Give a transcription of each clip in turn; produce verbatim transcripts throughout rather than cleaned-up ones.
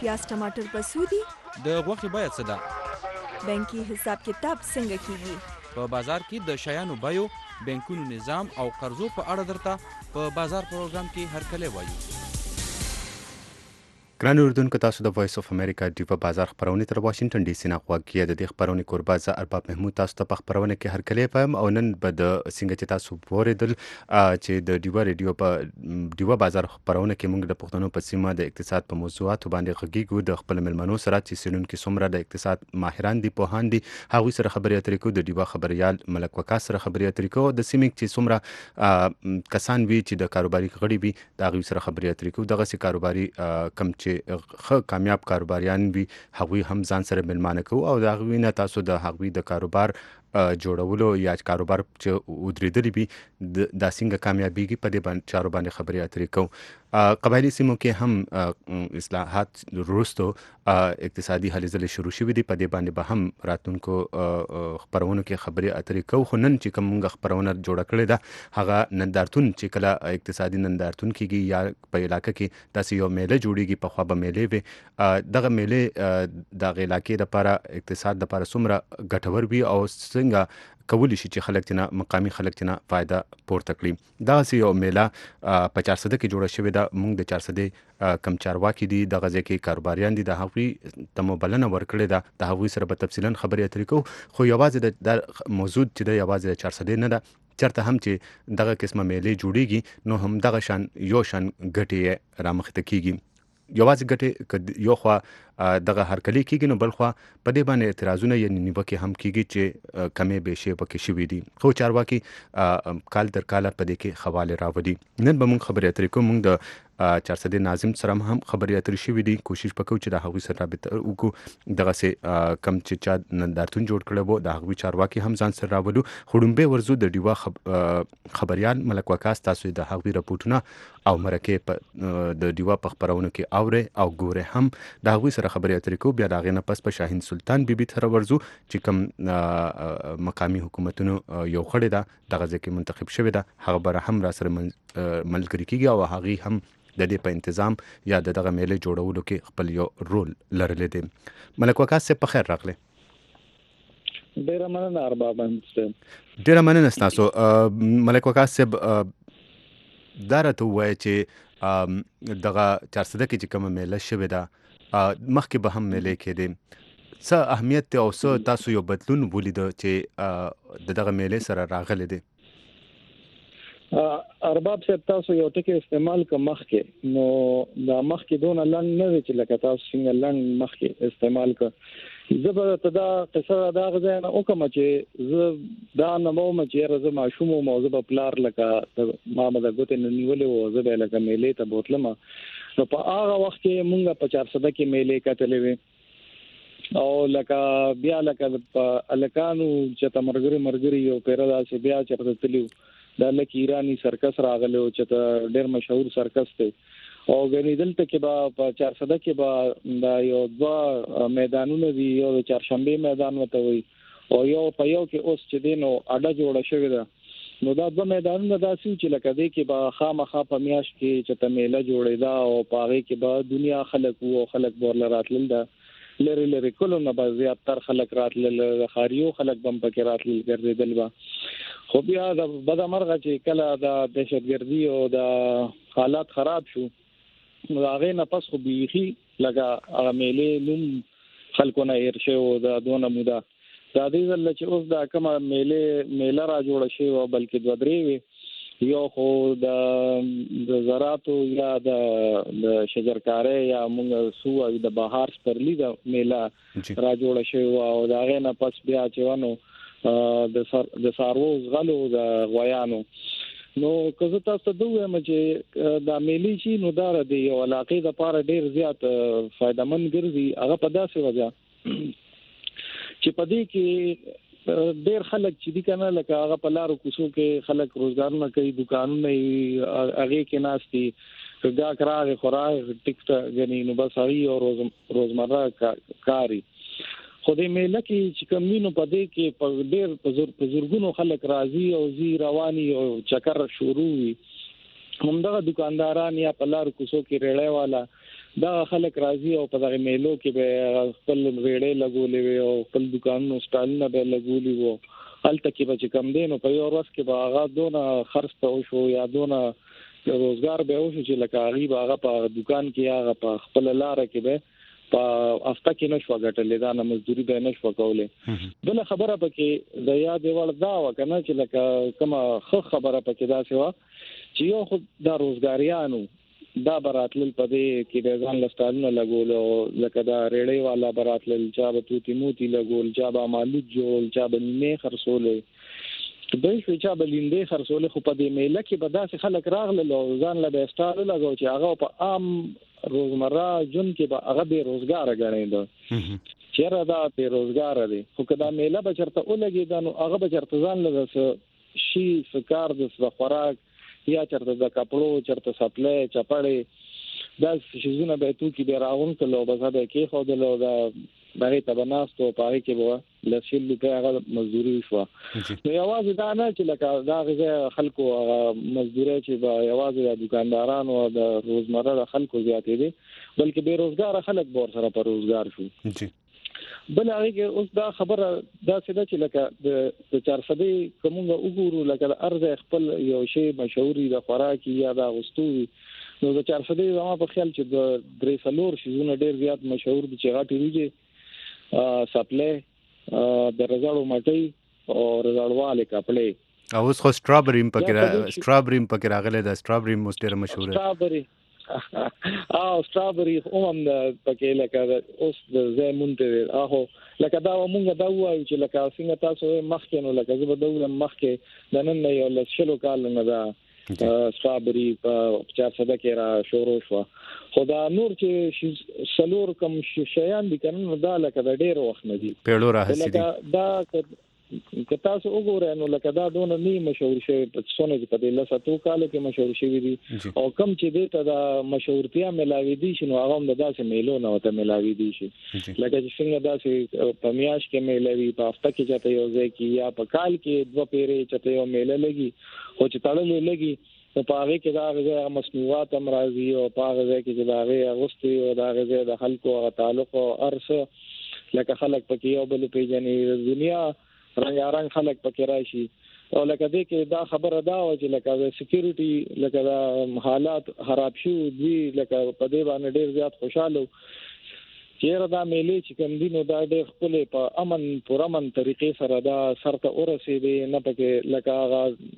پیاز ټماټر په څو دي؟ د غوښې بیه څه ده؟ بانکي حساب کتاب څنګه کیږي؟ په بازار کې د شیانو بیو، بانکونو نظام او قرضو په اړه درته په بازار پروګرام کې هرکلی وایو. ګران اردوونکو، تاسو د وایس اف امریکا ډیوه بازار خپرونې تر واشنگټن ډي سي نه غوږ کیه. د دې خپرونې کوربه زه ارباب محمود تاسو ته په خپرونه کې هرکلی وایم او نن به د څنګه چې تاسو واورېدل چې د ډیوه ریډیو په ډیوه بازار خپرونه کې موږ د پښتنو په سیمه د اقتصاد په موضوعاتو باندې غږیږو. د خپل ملمنو سره چې څېړونکي څومره د اقتصاد ماهران دي، پوهان دي، هغوی سره خبرې اترې کوو. د ډیوه خبریال ملک وکاس سره خبرې اترې کوو. د سیمې چې څومره کسان وي چې د کاروباري غړي وي د هغوی سره خبرې اترې کوو. دغسې کاروباري کم چې ښه کامیاب کاروباریان وي هغوی هم ځان سره ملمانه کوو او د هغوی نه تاسو د هغوی د کاروبار جوړولو یا کاروبار چې ودرېدلی وي دا څنګه کامیابیږي په دې باندې چارو باندې خبرې اترې کوو. قبایلي سیمو کې هم اصلاحات وروسته اقتصادي هلې ځلې شروع شوي دي. په دې باندې به هم راتلونکو خپرونو کې خبرې اترې کوو. خو نن چې کوم موږ خپرونه جوړه کړې ده هغه نندارتون چې کله اقتصادي نندارتون کېږي یا په علاقه کې داسې یو میله جوړېږي، پخوا به میلې وي. دغه میلې دغه علاقې دپاره اقتصاد دپاره څومره ګټور وي او څنګه کولی شي چې خلک تینا مقامي خلک تینا فایده پورته کړي. دغسې یو میله په چارسده کې جوړه شوې ده. موږ د چارسدې کم چارواکي دي، دغه ځای کې کاروباریان دي، د هغوی ته مو بلنه ورکړې ده. د هغوی سره به تفصیلا خبرې اترې کوو. خو یوازې د موضوع چې ده یوازې د چارسدې نه ده، چېرته هم چې دغه قسمه میلې جوړیږي نو هم دغه شان یو شان ګټې یې رامخته کیږي. یوازې ګټې یو خوا دغه هرکلی کېږي نو بل خوا په دې باندې اعتراضونه یا نیوکې هم کېږي چې کمې بیشې پکې شوي دي. خو چارواکي کال تر کاله په دې کې خواله راوړي. نن به موږ خبرې اترې کوو. موږ د چارسدې ناظم سره هم خبرې اترې شوي دي. کوشش به کوو چې د هغوی سره رابطه وکړو. دغسې کم چې چا نندارتون جوړ کړی و د هغوی چارواکي هم ځان سره راولو. خو ړومبی ورځو د ډیوه خبریال ملک وکاس تاسو د هغوی رپورټونه او مرکې په د ډیوه په خپرونو کې اورئ او ګورئ هم. د هغوی سره خبرې اترې کوو. بیا د هغې نه پس په شاهین سلطان بیبي ته راورځو چې کوم مقامي حکومتونو یو غړې ده دغه ځای کې منتخب شوې ده، هغه به هم را سره ملګري کېږي او هغې هم د دې په انتظام یا د دغه میلې جوړولو کې خپل یو رول لرلی دی. ملک وکاس صاحب په خیر راغلی. ډېره مننه ارباب صاحب. ډېره مننه ستاسو. ملک وکاس صاحب دا راته ووایه چې دغه چارسده کې چې کومه میله شوې ده مخکې به هم میلې کېدې، څه اهمیت دی او څه تاسو یو بدلون ولیده چې د دغه میلې سره راغلی دی؟ ارباب صاحب تاسو یو ټکی استعمال که مخکې، نو دا مخکې دونه لنډ نه دی چې لکه تاسو څنګه لنډ مخکې استعمال که. زه به ته دا قصه دا غځای نه وکړم چې زه دا نه وم چې یاره زه ماشوم وم او زه به پلار لکه ما به د ګوتې نه نیولې وه او زه به یې لکه میلې ته بوتلم. نو په هغه وخت کې مونږ په چارسده کې میلې کتلې وې او لکه بیا لکه په هلکانو چې ته مرګري مرګري یو پیره داسې بیا چېرته تلي وو دا لکه ایرانی سرکس راغلی و چې ته ډېر مشهور سرکس دی او ګنې دلته کې به په چارسده کې به دا یو دوه میدانونه دي. یو د چهارشنبې میدان ورته وایي او یو په یو کې اوس چې دی نو اډه جوړه شوې ده. نو دا دوه میدانونه داسې وو چې لکه دی کې به خامخا په میاشت کې چې ته میله جوړېده او په هغې کې به دنیا خلک وو او خلک به ورله راتلل. ده لرې لرې کلو نه به زیاتر خلک راتلل، د ښاریو خلک به هم پکې راتلل ګرځېدل به. خو بیا د بده مرغه چې کله د دهشتګردي او د حالات خراب شو نو د هغې نه پس خو بیخي لکه هغه میلې نوم خلکو نه هېر شوی و د دونه موده. دا دې ځل چې اوس دا کومه میلې میله را جوړه شوې وه بلکې دوه درې وې، یو خو د زراعتو یا د شجرکارۍ یا موږ سو او د بهار سپرلي د میله را جوړه شوې وه او د هغې نه پس بیا چې ونو د څاروو زغلو د غویانو. نو که زه تاسو ته ووایم چې دا میلې شي نو دا د یو علاقې دپاره ډېر زیات فایدهمند ګرځي. هغه په داسې وجه چې په دې کې ډېر خلک چې دي که نه لکه هغه په لارو کوڅو کې خلک روزګارونه کوي، دوکانونه یې هغې کې ناست دي، که ګاهک راغی خو راغی ټیک ته ګنې نو بس هغوی یو روزمره کار وي. خو دې میله کې چې کوم وي نو په دې کې په ډېر په زرګونو خلک راځي او ځي رواني او چکر شروع وي همدغه دکانداران یا په لار کوڅو کې ریړې والا دا خلک راځي او په دغه میلو کې به خپل ریړې لګولې وي او خپل دکانونو سټالونه به لګولي وو. هلته کې به چې کم دینو په یو ورځ کې به هغه دونه خرڅ ته وشو یا دونه روزګار به وشو چې لکه هغه به هغه په دکان کې هغه په خپل لار کې به په افتا کې نشو غټلې دا نه مزدوري به نشو کولې. بل خبره پکې د یاد ول دا وکنه چې لکه کومه خو خبره پکې دا شو چې یو خو دا روزګاریانو دا براتل پدې کې د ځان لستانه لګول او لکه دا ریړې والا براتل چا به توتی موتی لګول چا به مالوت جوړ چا به نه خرڅول د شي چا به لیندې خرڅول خو په دې میله کې به داسې خلک راغله او ځان له استاد لګو چې هغه په عام روزمره جون کې به هغه به روزګار غړېدو چیرې دا به روزګار دی خو کدا میله به چرته ولګي دا نو هغه به چرته ځان له شي سکار د خوراک یا چرته د کپړو چرته سپلای چپړې دا شیزونه به تو کې به راغون کلو به زده کې خو د لو دا بغي تبناستو پاره کې به لسیل په هغه مزدوري شو. نو یوازې دا نه چې لکه دا غزه خلکو مزدوري چې به یوازې د دکاندارانو او د روزمره خلکو زیاتې دي بلکې بیروزګار خلک به سره پر روزګار شو. جی بل هغه اوس دا خبره دا څه چې لکه د چار صدې کومه وګورو لکه ارزه خپل یو شی مشهوري د خوراکي یا د غستوي نو د چار صدې زما په خیال چې د درې سلور شیزونه ډیر زیات مشهور دي چې غاټي ویږي سپلای د رزاړو مټي او رزاړواله کپړې او اوس خو سټرابري پکې سټرابري پکې راغله د سټرابري موږ ډیر مشهور ده سټرابري او سټرابري هم د پکې لکه اوس د زمونته اهو لکه دا مونږ دا وایو چې لکه څنګه تاسو مخکې نو لکه زه به دوله مخکې د نن یو لسلو کال نه دا سټرابري په چار صده کې را شروع شو خو دا نور چې سلور کم شیان دي کنه دا لکه د ډیر وخت نه دي پیړو راځي دا که تاسو وګورئ نو لکه دا دونه نه مشهور شوی په څونه چې په دې لاسه تو کال کې مشهور شوی دي او کم چې دې ته د مشهورتیا ملاوي دي شنو هغه هم د داسې میلو نه وته ملاوي دي شي لکه چې څنګه داسې په میاش کې ملاوي په هفته کې چاته یو ځای کې یا په کال کې دوه پیرې چاته یو میله لګي او چې تړلې لګي نو په هغه کې دا غږه مصنوعات هم راځي او په هغه ځای کې چې دا غږه اغوستي او دا غږه د خلکو او تعلق او ارث لکه خلک پکې یو بل پیژنې دنیا رنگارنګ خلک پکې راشي او لکه دې کې دا خبره دا و چې لکه د سکیورټي لکه دا حالات خراب شو دي لکه په دې باندې ډیر زیات خوشاله چیرې دا میلې چې کوم دینو دا ډېر خپل په امن پرامن طریقې سره دا سرته ورسېدي نه پکې لکه هغه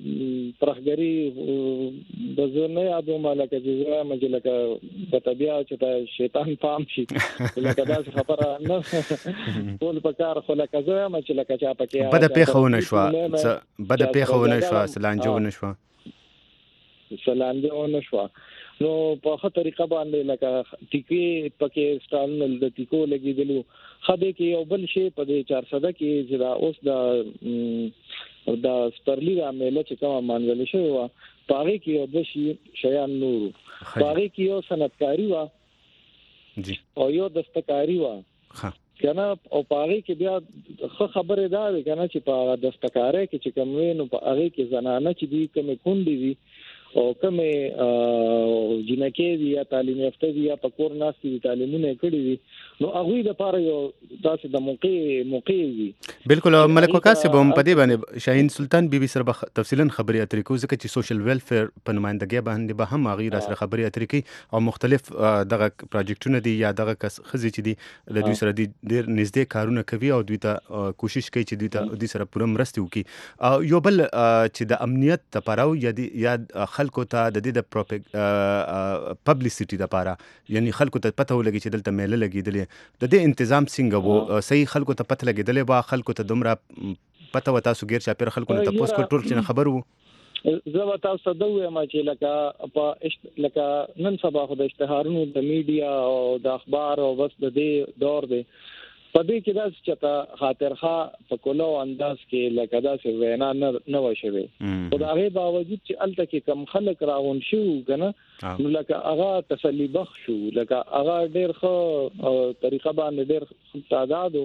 ترخګری د زونه یادو مالکه چې مجه لکه په طبيعت چې شیطان پام شي لکه دا خبره نه ټول په کار خو لکه زه ما چې لکه چا پکې بده پیښونه شو بده پیښونه شو سلانجونه شو سلانجونه شو نو په خه طریقه باندې لکه ټیکي پکې سټال د ټیکو لګیدلو خدای کې یو بل شی په دې چار صده کې چې دا اوس د د سپرلی د عمله چې کوم منځل شوی و پاره کې یو د شی شیان نور پاره کې یو صنعتکاری و جی او یو دستکاری و کنه او پاره کې بیا خه خبره ده کنه چې په دستکاری کې چې کوم نو په هغه کې زنانه چې دي کوم کونډي دي او کومه جنکې دي یا تعلیم یافته دي یا په کور ناستي دي تعلیمونه کړی دي نو هغه د پاره یو تاسو د موقع موقع دي بالکل ملک وکاسب هم په دې باندې شاهین سلطان بیبي سره تفصیلا خبري اترې کو ځکه چې سوشل ویلفیر په نمائندګۍ باندې به هم هغه سره خبري اترې کوي او مختلف دغه پروجیکټونه دي یا دغه خزي چې دي د دوی سره دي ډېر نږدې کارونه کوي او دوی ته کوشش کوي چې دوی ته دوی سره پوره مرسته وکړي او یو بل چې د امنیت لپاره یا یا خلکو ته د دې د پبلسټي لپاره یعنی خلکو ته پته ولګي چې دلته میله لګیدلې د دې تنظیم څنګه وو صحیح خلکو ته پته لګیدلې با خلکو ته دومره پته وتا سو غیر چاپیر خلکو ته پوس کو ټول چې خبر وو زه وتا صدوې ما چې لکه په لکه نن سبا خو د اشتهارونو د میډیا او د اخبار او بس د دې دور دی په دې کې دا چې خاطرخوا په کولو انداز کې لکه دا څه وینا نه نه وشوي خو دا غي باوجود چې الته کې کم خلک راغون شو کنه نو لکه هغه تسلی بخښ شو لکه هغه ډېر خو طریقه باندې ډېر تعداد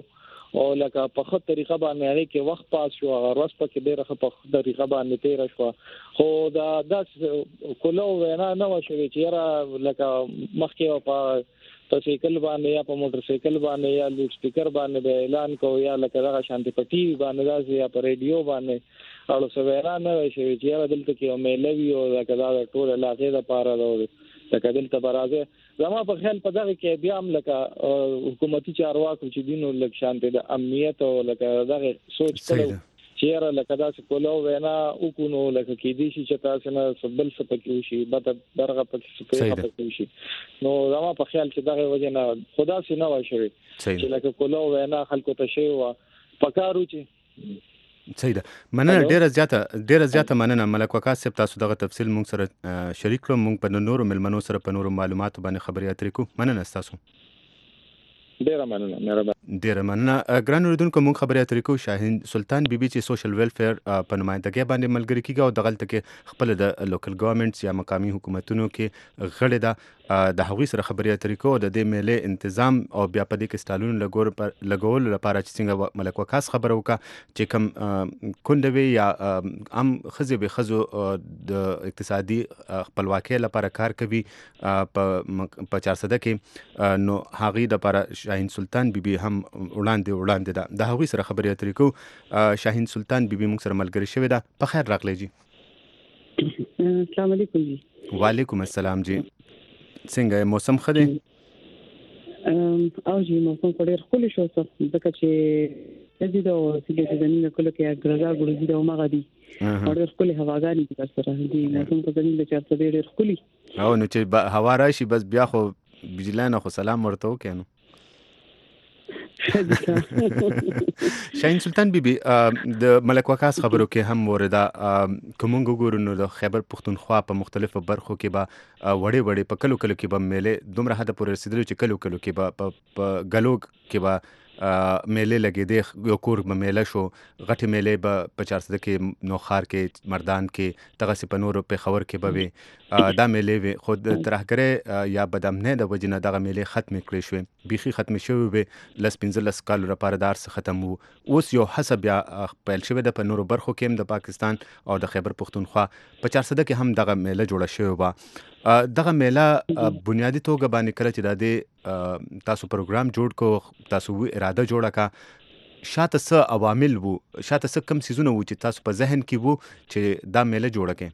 او لکه په خط طریقه باندې هغه کې وخت پاس شو هغه ورځ په کې ډیره په خط طریقه باندې تیر شو خو دا د کولو وینا نه وشوي چې را لکه مخکې په په سایکل باندې یا په موټر سایکل باندې یا لوډ سپیکر باندې اعلان کو یا لکه دغه شانتي په ټي وي باندې راځي یا په ریډیو باندې اړو سویرا نه وشوي چې دلته کې میلوي او لکه دا ټول علاقې د پاره دا لکه دلته برازه زما په خیال په دغه کې بیا هم لکه حکومتي چارواکو چې دینو لک شانته د امنیت او لکه دغه سوچ کړو چې را لکه دا څه کولو وینا او کو نو لکه کې دي چې تاسو نه سبل سپکې شي به درغه پکې سپکې شي نو زما په خیال چې دغه وجه نه خدا سي نه وشوي چې لکه کولو وینا خلکو ته شي وا پکارو چې صحیح ده مننه ډیره زیاته ډیره زیاته مننه ملک وقاص صاحب تاسو دغه تفصیل مونږ سره شریک کړو مونږ په نورو ملمنو سره په نورو معلوماتو باندې خبرې اترې کوو مننه تاسو ډیره مننه مهرباني ډیره مننه ګران اوریدونکو مونږ خبرې اترې کوو شاهین سلطان بیبي چې سوشل ویلفیر په نمائندګۍ باندې ملګری کیږي او دغلته کې خپل د لوکل ګورنمنټس یا مقامی حکومتونو کې غړې ده د هغوی سره خبرې اترې کوو د دې میلې تنظیم او بیا په دې کې سټالونو لګور لګول لپاره چې څنګه ملک وقاص خبره وکړه چې کوم کندوي یا ام خزي به خزو د اقتصادي خپلواکۍ لپاره کار کوي په چار سده کې نو هغه د لپاره شاهین سلطان بیبي هم وړاندې وړاندې ده د هغوی سره خبرې اترې کوو شاهین سلطان بیبي موږ سره ملګری شوی ده په خیر راغلی جی السلام علیکم جی وعلیکم السلام جی څنګه موسم ښه دی او جی موسم په ډېر ښکلی شو ځکه چې د دې د سیګې زمینه کله کې ګرځا ګورځي د ماغه دي او ډېر ښکلی هواګانې دي تر سره دي موسم په زمینه چې تاسو ډېر ښکلی او نو چې هوا راشي بس بیا خو بجلانه خو سلام ورته وکړو شاهین سلطان بیبي د ملک وقاص خبرو کې هم ورده کومنګ وګورو نو د خیبر پختونخوا په مختلفو برخو کې به وړې وړې په کلو کلو کې به میلې دومره حد پورې رسیدلي چې کلو کلو کې به په ګلوګ کې به میلې لګېدې یو کور به میله شو غټې میلې به په چارسده کې نوخار کې مردان کې دغسې په نورو پېښور کې به وي دا میلې وي خو د ترهګرۍ یا بدامنۍ د وجې نه دغه میلې ختمې کړې شوې بیخي ختمې شوې وې لس پنځلس کالو لپاره دا هر څه ختم وو اوس یو هڅه بیا پیل شوې ده په نورو برخو کې هم د پاکستان او د خیبر پختونخوا په چارسده کې هم دغه میله جوړه شوې وه دغه میله بنیادی توګه باندې کله چې د دې تاسو پروګرام جوړ کو تاسو اراده جوړه کا شاته څه عوامل وو شاته څه کم سيزونه وو چې تاسو په ذهن کې وو چې دا میله جوړه کړئ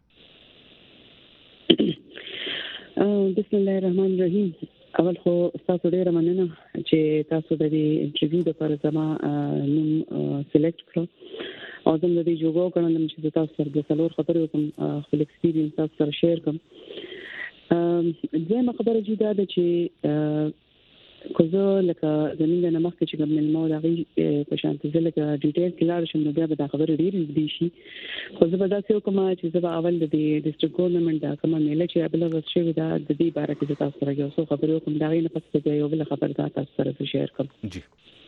بسم الله الرحمن الرحیم اول خو تاسو ډیره مننه چې تاسو د دې انټرویو لپاره زما نوم سلیکټ کړو او زه د دې جوګو کړم چې تاسو سره د څلور خبرې کوم خپل ایکسپیرینس تاسو سره شیر کوم زما خبره جدا ده چې کوزه لکه زمينه نه مخکې چې کوم نو دا غي په شانتي زله کې ډیټیل کلار شم نو بیا به دا خبره ډیره دي شي خو زه به دا څه کوم چې زه به اول د ډیسټریکټ ګورنمنت دا کومه میله چې ابل ورشي دا د دې باره کې تاسو سره یو څه خبرې کوم دا غي نه پس ته یو بل خبر دا تاسو سره شیر کوم جی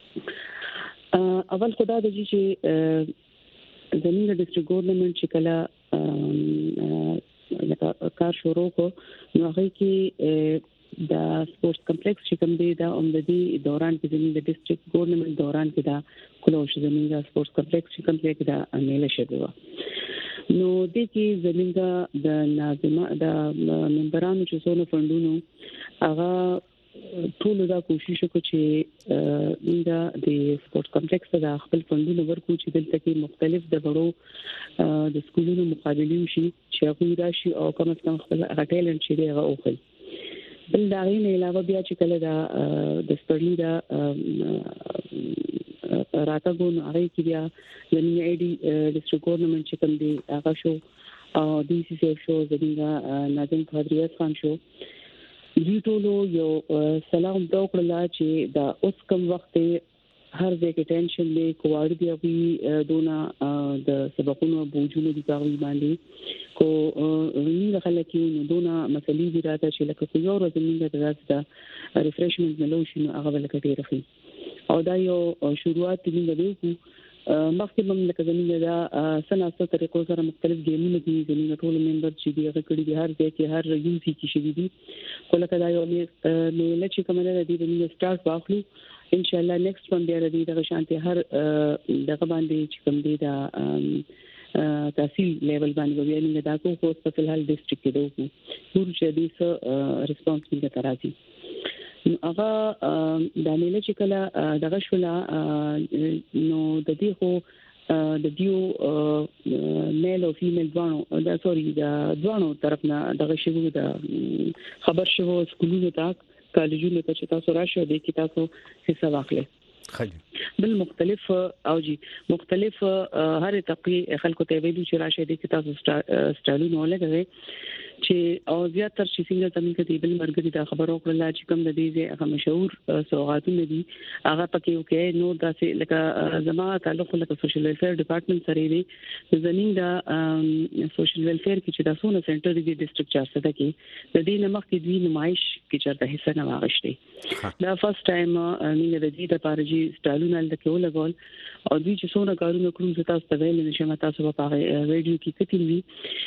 اول خدا د چې زمينه ډیسټریکټ ګورنمنت چې کله لکه کار شروع کو نو هغه کې د سپورتس کمپلیکس چې کوم دی دا هم د دې دوران کې زموږ د ډیسټریکټ ګورنمنت دوران کې دا کلوش زموږ د سپورتس کمپلیکس چې کوم دی دا میله شوی و نو د کې زموږ د ناظمه د ممبرانو چې څونه فندونو هغه ټول دا کوشش وکړي چې دا د سپورتس کمپلیکس د خپل فندونو ورکو چې دلته کې مختلف د بړو د سکولونو مقابلې وشي چې هغه راشي او کوم څه خپل ټیلنټ چې دی هغه اوخی بل دا غي نه علاوه بیا چې کله دا د سپرلی دا راټاګو نو هغه کې بیا زموږ اي ډي ډیسټریکټ ګورنمنت چې کوم دی هغه شو او ډي سي سي شو زموږ ناظم قادریت خان شو دوی ټول یو سلام دا وکړل چې دا اوس کوم وخت هر ځای کې ټینشن دی کوړ دی او دونه د سبقونو بوجونو دي کاوی باندې کو موږ خلک یو دونه مسلې دي راته چې لکه یو ورځ موږ د راځه ریفریشمنت ملو شنو هغه ولکه ډیر خي او دا یو شروعات موږ وکړو مخکې هم لکه زموږ دا سناسته طریقو سره مختلف ګیمونه دي زموږ ټول ممبر چې دی هغه کړي دي هر ځای کې هر یو ځای کې شوي دي خو لکه دا یو میله چې کومه ده د دې سٹارټ واخلو ان شاء الله نیکسټ باندې را دي د شانتي هر دغه باندې چې کوم دی دا تحصیل لیول باندې ویل دا کو خو په فلحال ډیسټریکټ کې دوه ټول چې دې څه ریسپانس کې ترازی هغه د میله چې کله دغه شولا نو د دې خو د دیو میل او فیمیل دوانو دا سوري د دوانو طرف نه دغه شی د خبر شوو سکولونو ته کالجونو ته چې تاسو راشه د کتابو حصہ واخلئ خالي بل مختلف او جی مختلف هر تقی خلکو ته ویلو چې راشه د کتابو سټایلونو لګوي چې او زیاتره چې څنګه زمين کې دی بل مرګري دا خبرو کړل چې کوم د دې هغه مشهور سوغاتونه دي هغه پکې یو کې نو داسې لکه زما تعلق لکه سوشل ویلفیر ډپارټمنټ سره دی زمين دا سوشل ویلفیر کې چې تاسو نه سنټر دی ډیسټریکټ چارسده کې د دې نمخ کې دوی نمایش کې چرته حصہ نه واغشتي دا فرست ټایم نه د دې لپاره چې سټایلونه لکه ولګول او دوی چې څونه کارونه کوي تاسو ته ویل نشم تاسو په ریډیو کې کتلی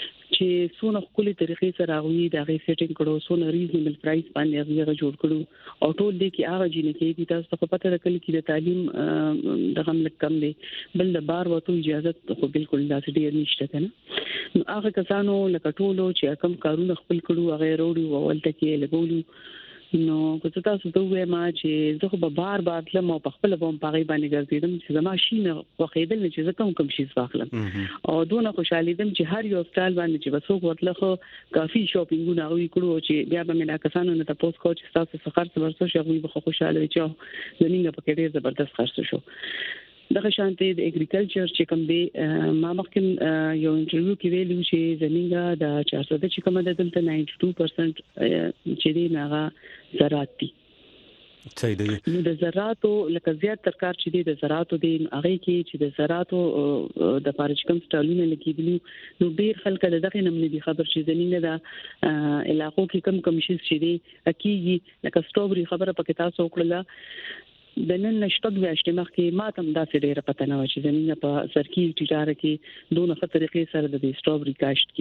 چې څونه خپل طریقې سره غوي دا غي سیټینګ کړو څونه ریزنبل پرایس باندې هغه جوړ کړو او ټول دې کې هغه جنې کې دي تاسو په پته راکړي چې د تعلیم دغه ملک کم دی بل د بار وته اجازه خو بالکل داسې ډیر نشته کنه هغه کسانو لکه ټولو چې کم کارونه خپل کړو هغه وروړي او ولته کې لګولو نو که تاسو ته وایم چې زه به بار بار لم او په خپل بوم پاغي باندې ګرځیدم چې زما شینه خوخیدل چې زه کوم کوم شي واخلم او دونه خوشاله دم چې هر یو سټایل باندې چې وسوک ورتله خو کافي شاپینګونه غوي کړو چې بیا به مې کسانو نه تاسو کو چې تاسو څخه خرڅ ورسو شي غوي به خوشاله وي چې زمينه په کې ډیر زبردست خرڅ شو دغه شانتي د اګریکلچر چې کوم دی ما مخکې یو انټرویو کې ویلو چې زمينه د چارسده چې کوم د دلته ناینټي ټو پرسنټ چې دی هغه زراعت دي صحیح دی نو د زراعتو لکه زیات ترکار چې دی د زراعتو دی هغه کې چې د زراعتو د پارچ کوم سټالونه لګیدلو نو ډیر خلک د دغه نمونه دي خبر چې زمينه د علاقو کې کم کم شي چې دی اکیږي لکه سټروبري خبره پکې تاسو وکړه د نن نشټد واشته مخکې ماتم داسې ډیره پته نه و چې زمينه په سرکی ټیټاره کې دونه ښه طریقې سره د سټروبري کاشت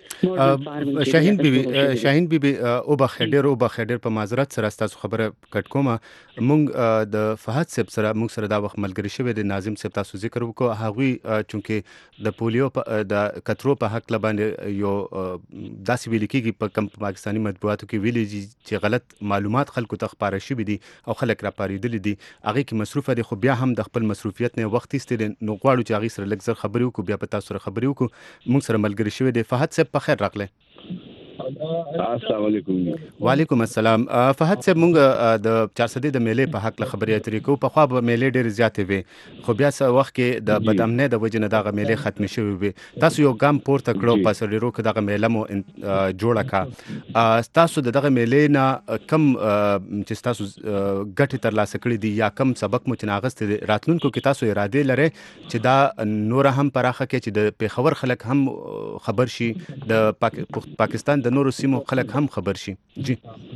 کیږي شاهین بیبي شاهین بیبي او بخډر او بخډر په معذرت سره تاسو خبره کټ کومه مونږ د فهد صاحب سره مونږ سره دا وخت ملګری شوی د ناظم صاحب تاسو ذکر وکړو هغه چونکه د پولیو د کترو په حق لباندې یو داسې ویل کېږي په کم پاکستاني مطبوعاتو کې ویلي چې غلط معلومات خلکو ته خبره شوی دي او خلک را پاریدل دي هغه کې مصروفه دي خو بیا هم د خپل مصروفیت نه وخت ایستل نو غواړو چې هغه سره لږ زر خبرې وکړو بیا په تاسو سره خبرې وکړو موږ سره ملګری شوی دی فهد صاحب په خیر راغله السلام علیکم وعلیکم السلام فهد صاحب مونږ د چارسدې د میلې په حق له خبرې اترې کوو په خوا به میلې ډېر زیاتې وي خو بیا څه وخت کې د بدامنۍ د وجې نه دغه میلې ختمې شوې وي تاسو یو ګام پورته کړو په سرلیرو کې دغه میله مو جوړه کړه تاسو د دغه میلې نه کم چې تاسو ګټې ترلاسه کړې دي یا کم سبق مو چې ناغستې دي راتلونکو کې تاسو ارادې لرئ چې دا نور هم پراخه کې چې د پیښور خلک هم خبر شي د پاکستان د نورو سیمو خلک هم خبر شي جی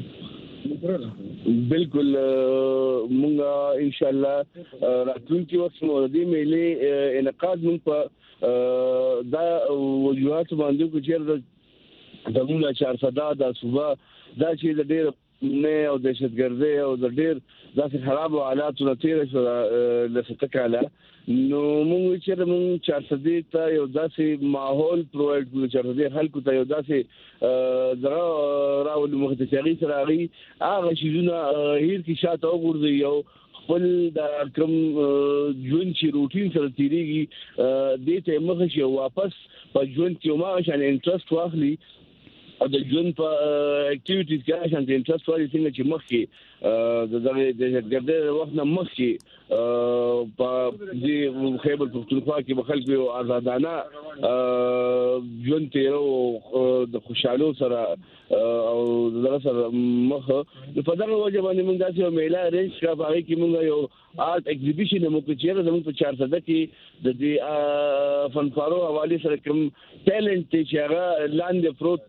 بالکل مونږه ان شاء الله راتلونکي وخت مو د میلې انعقاد مونږ په دا وجوهات باندې کو چیرې د مولا چارسده د صوبه دا چې د ډېر نه او دهشتګردي او د ډېر داسې خراب حالات نه تیر شو لسته نو موږ چې موږ چارسدي ته یو داسې ماحول پرووایډ کړو چارسدي خلکو ته یو داسې درا راول مختشري سره غي هغه شیزونه هیر کی شاته وګورځي یو خپل د کوم ژوند چې روټین سره تیریږي دې ته مخ شي واپس په ژوند کې ما شان انټرست واخلي او د ژوند په اکټیویټیز کې شان د انټرست والی څنګه چې مخ کې د دغه د ګرځېدل وخت نه مخ کې په دې خیبر پختونخوا کې به خلک یو آزادانه ژوند تیرو د خوشحالو سره او دغه سره مخ په دغه وجه باندې موږ داسې یو میله ارینج کړه هغه کې موږ یو آرت ایگزیبیشن مو کې چیرې زموږ په چارسده کې د دې فنکارو حواله سره کوم ټیلنټ چې هغه لاندې پروت دی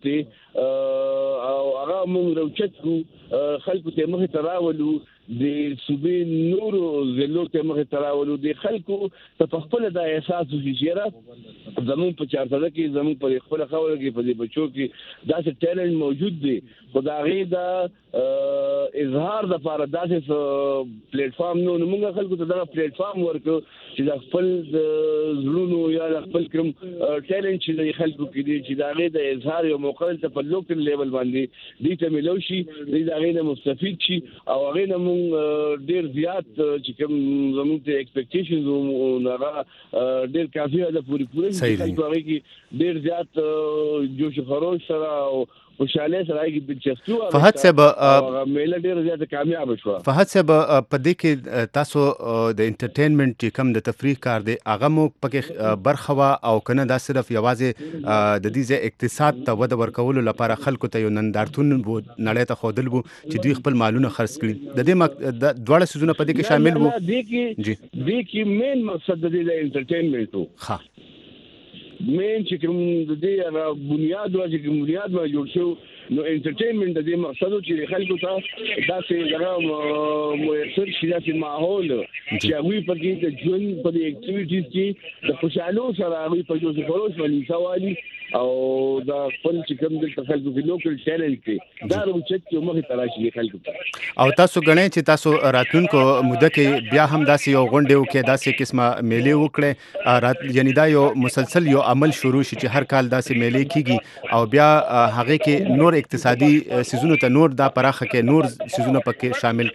او هغه موږ روچت کو خلکو ته مخ ته راولو د صوبې نورو ضلعو ته مخ ته راولو د خلکو په خپل د احساس وشيره زمون په چارته کې زمون په خپل خاور کې په دې بچو کې داسې ټیلنټ موجود دي خدای دا اظهار د لپاره داسې پلیټ فارم نو موږ خلکو ته دا پلیټ فارم ورکو چې د خپل زړونو یا د خپل کوم ټیلنټ چې د خلکو کې دي چې دا غي د اظهار یو موقع ته په لوکل لیول باندې دي ته ملوشي د دا غي نه مستفید شي او غي نه موږ ډیر زیات چې کوم زموږ ته ایکسپیکټیشنز او هغه ډیر کافي ده پوری پوری خلکو هغه کې ډیر زیات جوش خروش سره او خوشاله سره کې دلچسپي او فهد صاحب میله ډیر زیات کامیاب شو. فهد صاحب په دې کې تاسو د انټرټینمنت چې کم د تفریح کار دی هغه مو پکې برخه وا او کنه دا صرف یوازې د دې اقتصاد ته وده ورکولو لپاره خلکو ته یو نندارتون وو نړۍ ته خودل وو چې دوی خپل مالونه خرڅ کړي د دې دواړه سيزونه په دې کې شامل وو. دې کې دې کې مین مقصد د دې انټرټینمنت وو. ها مین چې کوم د دې بنیاد واجب بنیاد ما جوړ شو نو انټرټینمنت د دې مقصد چې خلکو ته داسې دغه موثر شي داسې ماحول چې هغه په کې د ژوند په دې اکټیویټیز کې د خوشاله سره هغه په جوړ خلاص باندې سوالي او دا خپل چې کوم د خلکو په لوکل ټیلنټ کې دا روچت چې مخه تراشي خلکو ته او تاسو غنئ چې تاسو راتلونکو موده کې بیا هم داسې یو غونډه وکړي داسې قسمه میلې وکړي یعنی دا یو مسلسل یو عمل شروع شي چې هر کال داسې میلې کیږي او بیا هغه کې نور اقتصادي سيزونو ته نور دا پراخه کې نور سيزونه پکې شامل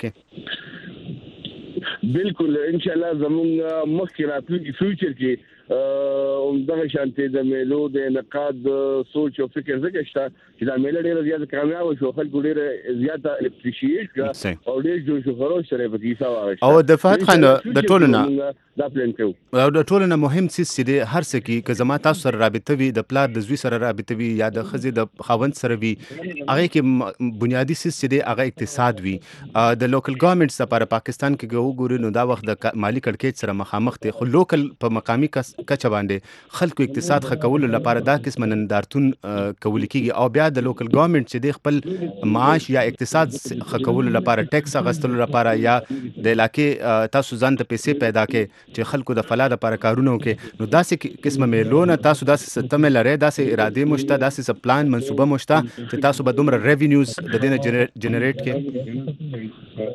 کې. بالکل ان شاء الله زموږ مخکې راتلونکي فیوچر کې ام دغه شانتي د میلو د انعقاد سوچ او فکر زګه شته چې دا میله ډیره زیاته کامیاب شو خلکو ډیره زیاته اپریشیټ کړه او ډیر جوړ شو خروج سره په کیسه واغښت او د فهد خان د ټولنه دا پلان کوي او د ټولنه مهم څه سي د هر څه کې که زما تاسو سره رابطه وي د پلار د زوی سره رابطه وي یا د خزي د خاوند سره وي هغه کې بنیادی څه سي د هغه اقتصاد وي د لوکل ګورنمنټ لپاره پاکستان کې وګورئ نو دا وخت د مالی کړکېچ سره مخامخ دي خو لوکل په مقامی کچه باندې خلکو اقتصاد ښه کولو لپاره دا قسم نندارتون کول کیږي او بیا د لوکل ګورنمنټ چې د خپل معاش یا اقتصاد ښه کولو لپاره ټیکس اغستلو لپاره یا د علاقې تاسو ځان ته پیسې پیدا کړئ چې خلکو د فلا لپاره کارونه وکړي نو داسې قسمه میلونه تاسو داسې ستمه لري داسې اراده مشته داسې پلان منصوبه مشته چې تاسو به دومره ریوینیوز د دې نه جنریټ کړئ.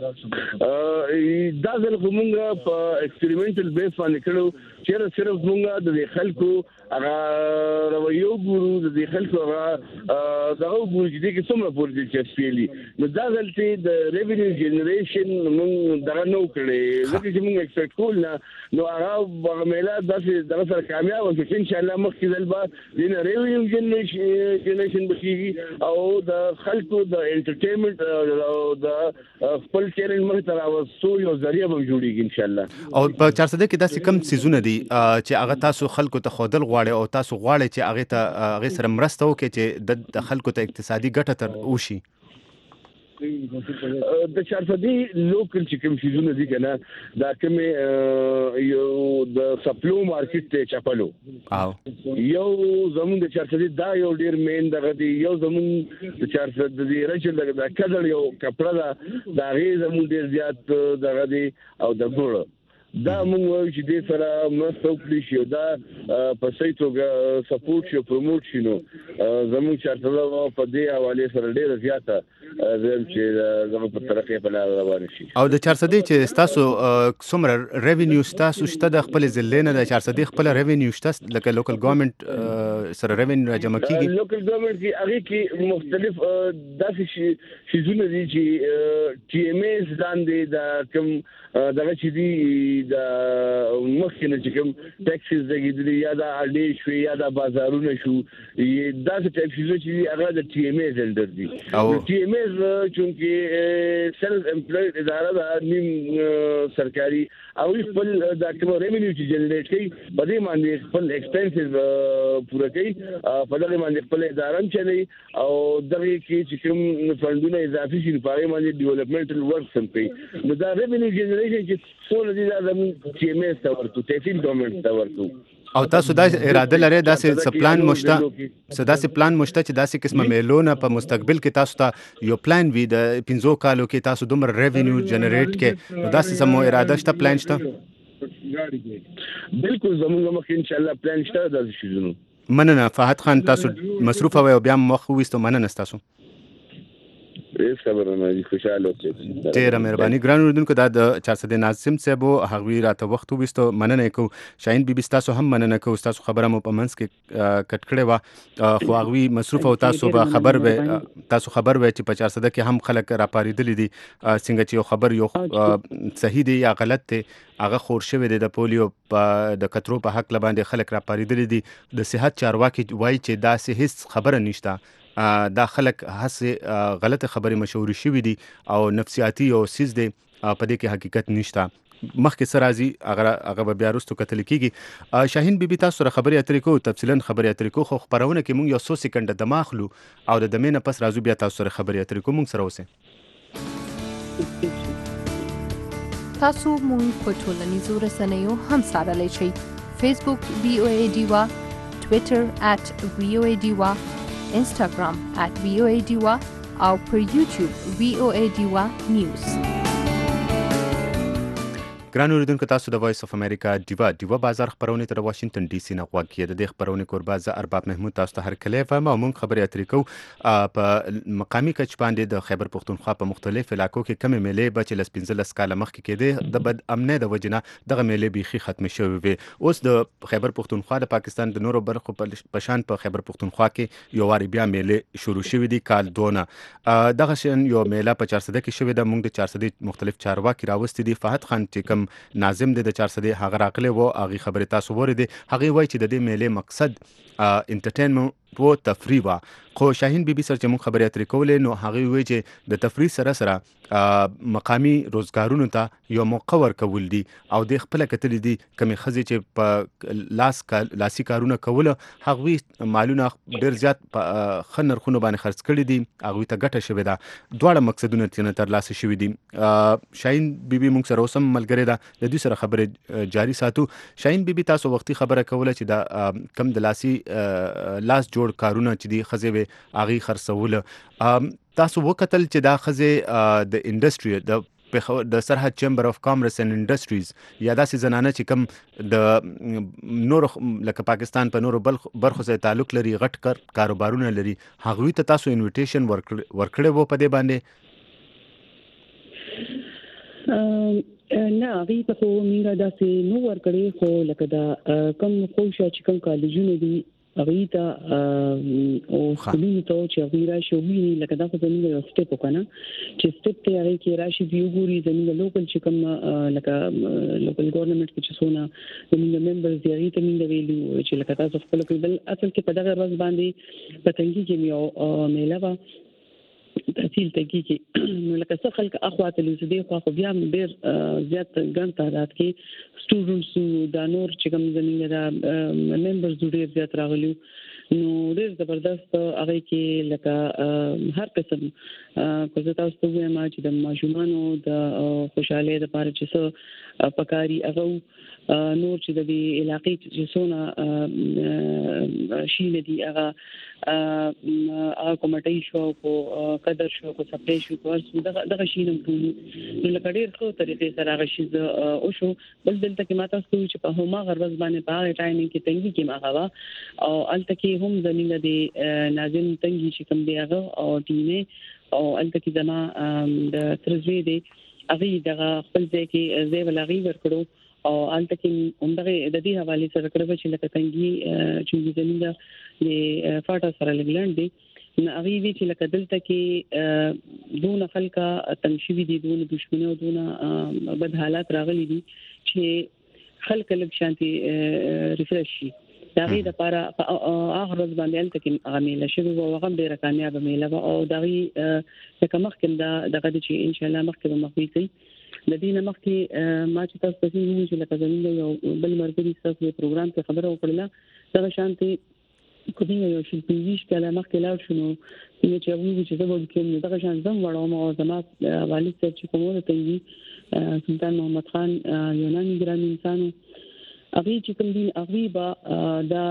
دا ځل کومه په ایکسپریمنټل بیس باندې کړو چې صرف موږ د خلکو هغه رویو ګورو د خلکو هغه دا وګورو چې د کومه پورې چې سپیلي نو دا ځل چې د ریوینیو جنریشن موږ دا نو کړی ځکه چې موږ ایکسپیکټ کول نو هغه میله داسې دغه سره کامیاب شو چې ان شاء الله مخکې ځل به د ریوینیو جنریشن بکیږي او د خلکو د انټرټینمنت او د خپل چیرن مخ ته راوستو یو ذریعہ به جوړیږي ان شاء الله. او په چار سده کې داسې کم سيزونه دي چې هغه تاسو خلکو ته خودل غواړي او تاسو غواړي چې هغه ته هغه سره مرسته وکړي چې د خلکو ته اقتصادي ګټه تر وشي. د چارفدي لوکل چې کوم شیزونه دي کنه دا کوم یو د سپلو مارکیټ ته چپلو او یو زمون د چارفدي دا یو ډیر مین دغه دی یو زمون د چارفدي رجل د کډل یو کپړه دا دا غي زمون ډیر زیات دغه دی او د ګوړ دا موږ چې د سره مسو پلیشي دا په سې توګه سپورټ شو پروموټ شینو زموږ چارته په دې حواله سره ډیره زیاته زم چې زموږ په طرفه په لار روان شي. او د چار سده چې تاسو څومره ریوینیو تاسو شته د خپل ځلینه د چار سده خپل ریوینیو شته لکه لوکل ګورنمنت سره ریوینیو جمع کیږي لوکل ګورنمنت کې هغه کې مختلف داسې شي شیزونه دي چې ټي ام اس لاندې د کوم دغه چې دی د مخکنه چې کوم ټیکسز دغه یا د اډې شو یا د بازارونو شو دا څه ټیکسز چې هغه د ټي ام اس اندر دي او ټي ام اس چونکه سیلف امپلويډ اداره د نیم سرکاري او خپل د کوم ریوینیو چې جنریټ کوي په دې باندې خپل ایکسپنسز پوره کوي په دغه باندې خپل اداره چلي او دغه کې چې کوم فندونه اضافي شي په هغه باندې ډیولپمنټل ورک سم کوي نو دا ریوینیو جنریشن چې څول دي د ټي ام اس ته ورته تحصیل ګورنمنت ته ورته او تاسو دا اراده لرئ داسې څه پلان مشته څه داسې پلان مشته چې داسې قسمه میلونه په مستقبل کې تاسو ته یو پلان وي د پنځو کالو کې تاسو دومره ریونیو جنریټ کې نو داسې سمو اراده شته پلان شته بالکل زموږ مخ ان شاء الله پلان شته داسې شیزونو. مننه فهد خان تاسو مصروف او بیا مخ وستو مننه تاسو هیڅ خبره نه دي خوشاله اوسئ. ډیره مهرباني ګران اوریدونکو دا د چار سده ناظم صاحب هغوی راته وخت وستو مننه کو شاهین بیبي تاسو هم مننه کو تاسو خبره مو په منځ کې کټ کړې و خو هغوی مصروف او تاسو به خبر به تاسو خبر وای چې په چار سده کې هم خلک راپاریدل دي څنګه چې یو خبر یو صحیح دی یا غلط دی هغه خور شوی دی د پولیو په د کترو په حق لباندې خلک راپاریدل دي د صحت چارواکي وای چې دا سه هیڅ خبره نشته دا خلک هڅه غلطه خبره مشورې شوې دي او نفسیاتی او سیز دي په دې کې حقیقت نشته مخکې سره راځي هغه هغه بیا وروسته کتل کیږي. شاهین بیبي تاسو سره خبرې اترې کوو تفصیلا خبرې اترې کوو خو خبرونه کې مونږ یو څو سکند د ماخلو او د دمه نه پس راځو بیا تاسو سره خبرې اترې کوو مونږ سره اوسئ. تاسو مونږ په ټولنیزو رسنیو هم سره شئ فیسبوک وی او ای ډیوا ټوئیټر at وی او ای ډیوا Instagram at V O A Diwa او پر YouTube V O A Diwa News. ګران اوریدونکو تاسو د وایس اف امریکا دیوا دیوا بازار خبرونه تر واشنگټن ډي سي نه غواړي د دې خبرونه قربا ز ارباب محمود تاسو ته هر کله فهم او موږ خبرې اترې کوو په مقامی کچ باندې د خیبر پختونخوا په مختلف علاقو کې کم میلې بچ لس پنځلس کاله مخکې کېده د بد امنه د وجنه دغه میلې بيخي ختم شوی وي اوس د خیبر پختونخوا د پاکستان د نورو برخو په شان په خیبر پختونخوا کې یو واری بیا میلې شروع شوې دي کال دونه دغه شن یو میله په چار سده کې شوې ده موږ د چار سده مختلف چارواکي راوستي دي فهد خان چې کوم ناظم د چار سده هغه راغله وو هغه خبره تاسو ورده هغه وای چې د دې میلې مقصد انټرټینمنت او تفریح وا خو شاهین بیبي سره چې مون خبرې اترې کولې نو هغه وای چې د تفریح سره سره مقامی روزګارونو ته یو موقع ورکول دي او د خپل کتل دي کمی خزي چې په لاس لاسي کارونه کوله هغه مالونه ډیر زیات خنر خونو باندې خرڅ کړي دي هغه ته ګټه شوې ده دواړه مقصدونه تر تر لاسه شوې دي. شاهین بیبي مونږ سره اوسم ملګری ده د دې سره خبره جاری ساتو. شاهین بیبي تاسو وختي خبره کوله چې دا کم د لاسي لاس جوړ کارونه چې دی خزه به اغي خرڅول تاسو وکتل چې دا خزه د انډستری د د سرحد چیمبر اف کامرس اند انډستریز یا داسې زنانه چې کم د نور لکه پاکستان په نورو برخو سره تعلق لري غټ کاروبارونه لري هغوی ته تاسو انویټیشن ورکړی وو په دې باندې؟ نه هغه ته خو موږ داسې نو ورکړی خو لکه دا کم خوشا چې کوم کالجونه دي هغه ته او خلینو ته چې هغه راشي ویني لکه دا خو زموږ یو سټپ وکنه چې سټپ ته هغه کې راشي دی وګوري زموږ لوکل چې کوم لکه لوکل ګورنمنت کې چې سونه زموږ ممبرز دی هغه ته موږ ویلو چې لکه تاسو خپل بل اصل کې په دغه ورځ باندې پتنګي کې یو میله تحصیل تګي کې نو لکه څه خلک اخواته لزدي خو بیا ډیر زیات ګڼ تعداد کې سټوډنټس دا نور چې کوم زمينه دا ممبرز ډیر زیات راغلي نو ډیر زبردست هغه کې لکه هر قسم کو زه تاسو ته وایم چې د ماشومانو د خوشاله د پاره چې څه پکاري هغه نور چې د علاقې چې سونه شي ندي هغه هغه کومټي شو کو قدر شو کو سپلای شو کو دغه دغه شي نو لکه ډیر ښه طریقې سره هغه شي او شو بل دلته کې ماته ستو چې په هما غربز باندې په ټایمینګ کې تنګي کې ماغه او الته کې هم زمينه دي ناظم تنګي چې کوم دی هغه او ټینه او الته کې زما د ترزوی دی هغه دغه خپل ځای کې زی ولغي ورکړو او الته کې اندغه د دې حواله سره کړو چې لکه تنګي چې زمينه د فاټا سره لګلند دي نو هغه وی چې لکه دلته کې دون خلکا تنشوي دي دون دښمنه او دون بد حالات راغلي دي چې خلک لږ شانتي ریفریش شي دا غي د لپاره اخر ورځ باندې الته کې غمیله شوی او هغه ډیره کامیاب میله او دا غي لکه مخکې دا دغه چې ان شاء الله مخکې به مخوي کوي د دې نه مخکې ما چې تاسو ته ویل چې لکه زموږ یو بل مرګري تاسو په پروګرام کې خبره وکړه دا شانتي کومه یو شي په ویش کله مخکې لاړ شنو چې هغه چې زه به کوم دغه شان زم وړم او زما والد چې کومه ته وی سلطان محمد خان یوناني ګران انسانو هغه چې کوم دین هغه با دا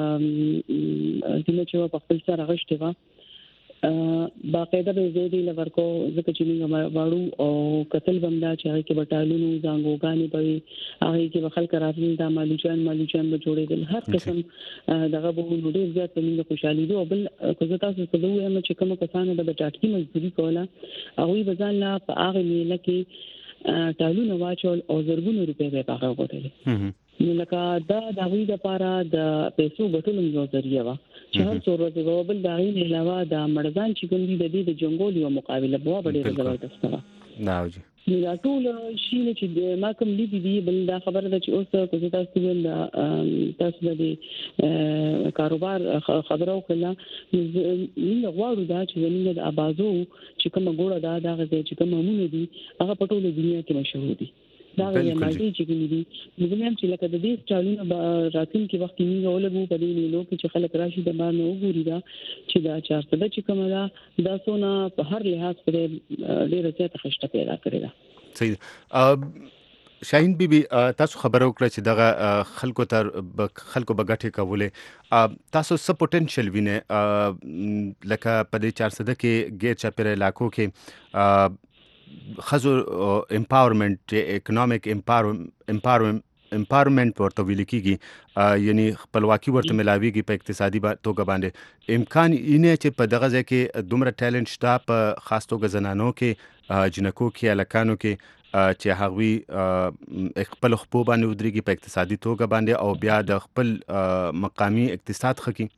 دینه چې په خپل سره غشته وا باقاعده به زیدي لورکو ځکه چې موږ واړو او قتل بندا چې هغه کې بټالونو زنګوګانی به هغه کې خلک راځي دا مالوچان مالوچان به جوړېدل هر قسم دغه به ډېر زیات موږ خوشالي دي او بل کوزه تاسو څه دوی هم چې کوم کسانو د بټاټکی مزدوري کوله هغه به ځان لا په هغه میله کې ټالونه واچول او زرګونو روپۍ به هغه وټلې نو لکه دا د غوي د لپاره د پیسو ګټلو یو ذریعہ و چې هر څو ورځې به بل دا غي نه علاوه د مړزان چې کوم دي د دې د جنگول یو مقابله بوا ډېره زبردست و ناوجي دا ټول شي چې ما کوم لیدي دي بل دا خبره ده چې اوس کوزه تاسو ول تاسو د کاروبار خبرو کله موږ غواړو دا چې زموږ د ابازو چې کوم ګوړه دا دا چې کوم مونږ دي هغه په ټوله دنیا کې مشهور دي دا یې مالي چې کومې موږ هم چې لکه د دې سټایلونو راتین کې وخت نیو ولګو په دې نیلو کې چې خلک راشي د باندې وګوري دا چې دا چارته د چې کومه دا د سونا په هر لحاظ پر ډېر زیات خشته پیدا کړی دا صحیح شاهین بیبي تاسو خبرو کړ چې دغه خلکو تر خلکو بغټه کولې تاسو څه پوتنشل وینئ لکه په دې چارته کې ګیر چاپیر علاقو کې خزو امپاورمنت اکونومیک امپاورمنت امپاورمنت ورته ویل کیږي یعنی خپلواکي ورته ملاويږي په اقتصادي توګه باندې امکان یې چې په دغه ځای کې دومره ټیلنټ شته په خاص توګه زنانو کې جنکو کې الکانو کې چې هغوی خپل خپل باندې ودرېږي په اقتصادي توګه باندې او بیا د خپل مقامی اقتصاد خکې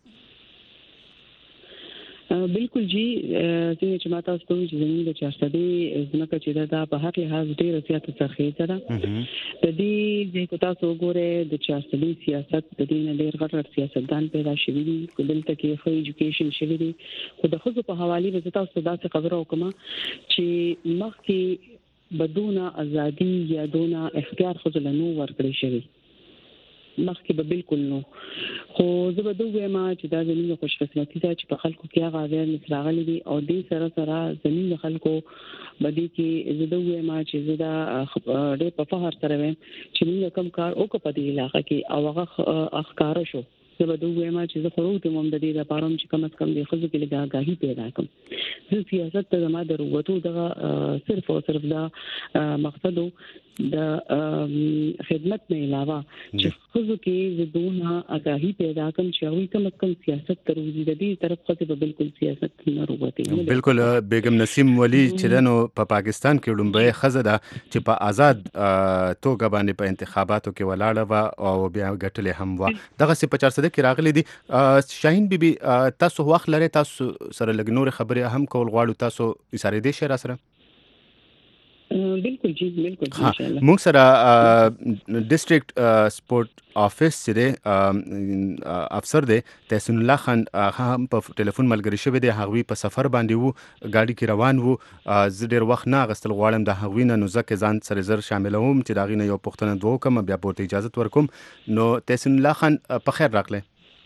بالکل جی څنګه چې ماته ستوري چې زموږ د چارسدي ځمکه چې دا په هر لحاظ ډېر زیات څرخیزه ده د دې چې تاسو وګورئ د چارسدي سیاست د دې نه ډېر غټ سیاستدان پیدا شوي دي دلته کې خو ایجوکیشن شوي دي خو د خزو په حواله به تاسو دا څه خبره وکم چې مخکې بدون ازادي یا دون اختیار خزو له نو ورکړی شوی مخکې به بالکل نو خو زه به دوی ما چې دا زمينه خوش قسمتي ده چې په خلکو کې هغه غیر مسراغلي دي او دې سره سره زمينه خلکو باندې کې زه دوی ما چې زه دا ډېر په فخر سره ویم چې موږ کوم کار وکړ په دې علاقې کې او هغه اخکار شو زه به دوی ما چې زه خو ته مم د دې لپاره چې کم از کم د خزو کې لګاګاهي پیدا کوم زه سیاست ته زما د وروته دغه صرف او صرف دا مقصد د خدمت نه علاوه چې خزو کې زدونه آگاهي پیدا کوم چې هغه کم از کم سیاست تر وزي د دې طرف خو به بالکل سیاست نه وروته بالکل بیگم نسیم ولی چې دنو په پاکستان کې لومبه خزه ده چې په آزاد توګه باندې په انتخاباتو کې ولاړه و او بیا ګټلې هم و دغه څه په چارسده کې راغلي دي شاهین بیبي تاسو وخت لري تاسو سره لګنور خبره هم کول غواړو تاسو اشاره دي شهر سره بالکل جی بالکل ان شاء الله موږ سره ډیسټریکټ سپورت افیس چې افسر دی تحسین الله خان هم په ټلیفون ملګری شوی دی هغوی په سفر باندې وو ګاډي کې روان وو زه ډېر وخت نه غستل غواړم د هغوی نه نو ځکه ځان سره زر شاملوم چې دا غي نه یو پښتنه دوه کوم بیا پورته اجازه ورکوم نو تحسین الله خان په خیر راغله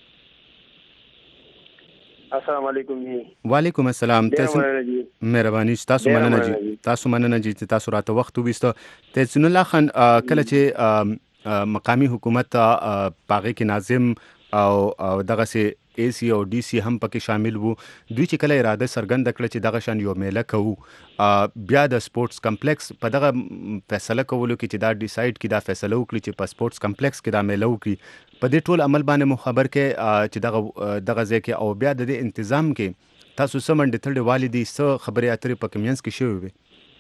السلام علیکم جی وعلیکم السلام تاسو مهرباني تاسو مننه جی تاسو مننه جی تاسو راته وخت وبېسته تحسین الله خان کله چې مقامی حکومت پاغه کې ناظم او دغه سي اي سي او ډي سي هم پکې شامل وو دوی چې کله اراده سرګند کړ چې دغه شان یو میله کوو بیا د سپورتس کمپلیکس په دغه فیصله کولو کې چې دا ډیسایډ کی دا فیصله وکړي چې په سپورتس کمپلیکس کې دا میله وکړي په دې ټول عمل باندې مخبر کې چې دغه دغه ځکه او بیا د تنظیم کې تاسو سمند تړلې والدي څه خبرې اترې په کمینس کې شوې وي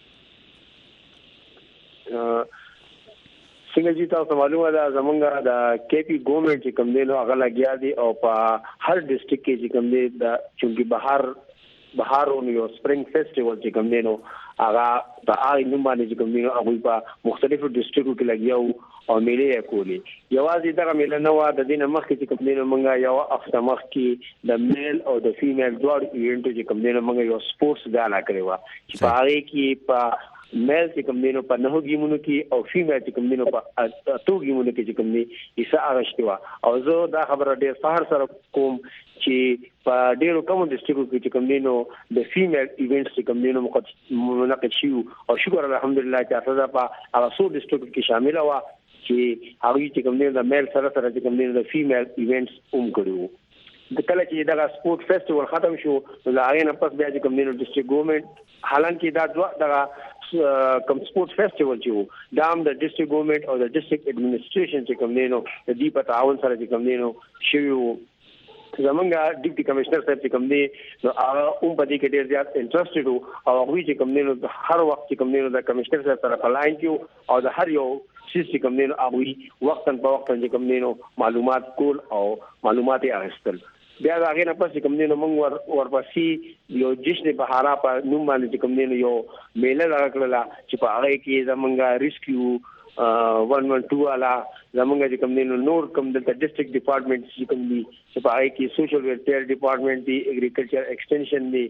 څنګه چې تاسو معلومه ده زمونږ د کے پی ګورنمنت چې کوم دی نو هغه لګیا دي او په هر ډیسټریکټ کې چې کوم دی د چونکی بهار بهارونو یو سپرینګ فیسټیوال چې کوم دی نو هغه د آی نوم باندې چې کوم دی هغه په مختلفو ډیسټریکټو کې لګیاو او میلې کولی یوازې دغه میله نو د دینه مخکې چې کوم دی نو موږ یو هفته مخکې د میل او د فیمیل دوه ایونت چې کوم دی نو موږ یو سپورتس غالا کړو چې په هغه کې په میل چې کوم دینو په نهو گیمونو کې او فیمیل چې کوم دینو په اتو گیمونو کې چې کوم دی ایسه اغشتوا او زه دا خبره ډېر فخر سره کوم چې په ډېرو کوم ډیسټریکټو کې چې کوم دینو د فیمیل ایونټس چې کوم دینو منعقد شي او شکر الحمدلله چې تاسو په هغه څو ډیسټریکټو کې شامل و چې هغه چې کوم نه د میل سره سره چې کوم نه د فیمیل ایونټس هم کړو د کله چې دا سپورت فیسټیوال ختم شو نو دا غي نه پس بیا چې کوم نه ډیسټریکټ ګورنمنت حالانکه دا دوه دا کوم سپورت فیسټیوال چې دا هم د ډیسټریکټ ګورنمنت او د ډیسټریکټ اډمنسټریشن چې کوم نه د دې په تعاون سره چې کوم نه شوی زمونږه ډیپټي کمشنر صاحب چې کوم دی نو هغه هم په دې کې ډېر زیات انټرېسټډ او هغه چې کوم دی نو هر وخت چې کوم دی نو د کمشنر صاحب سره پلاین کیو او د هر یو شي چې کوم دی نو هغه وختن په وخت چې کوم دی نو معلومات کول او معلومات یې اخیستل بیا دا غي نه پس کوم دی نو موږ ور ورپسې یو جشن بهارا په نوم باندې کوم دی نو یو میله راکړه چې په هغه کې زمونږه ریسکیو ون ون ټو والا زمونږ چې کوم دی نو نور کوم د ډیسټریکټ ډپارټمنټ چې کوم دی چې په هغه کې سوشل ویلفیر ډپارټمنټ دی اګریکلچر ایکسټنشن دی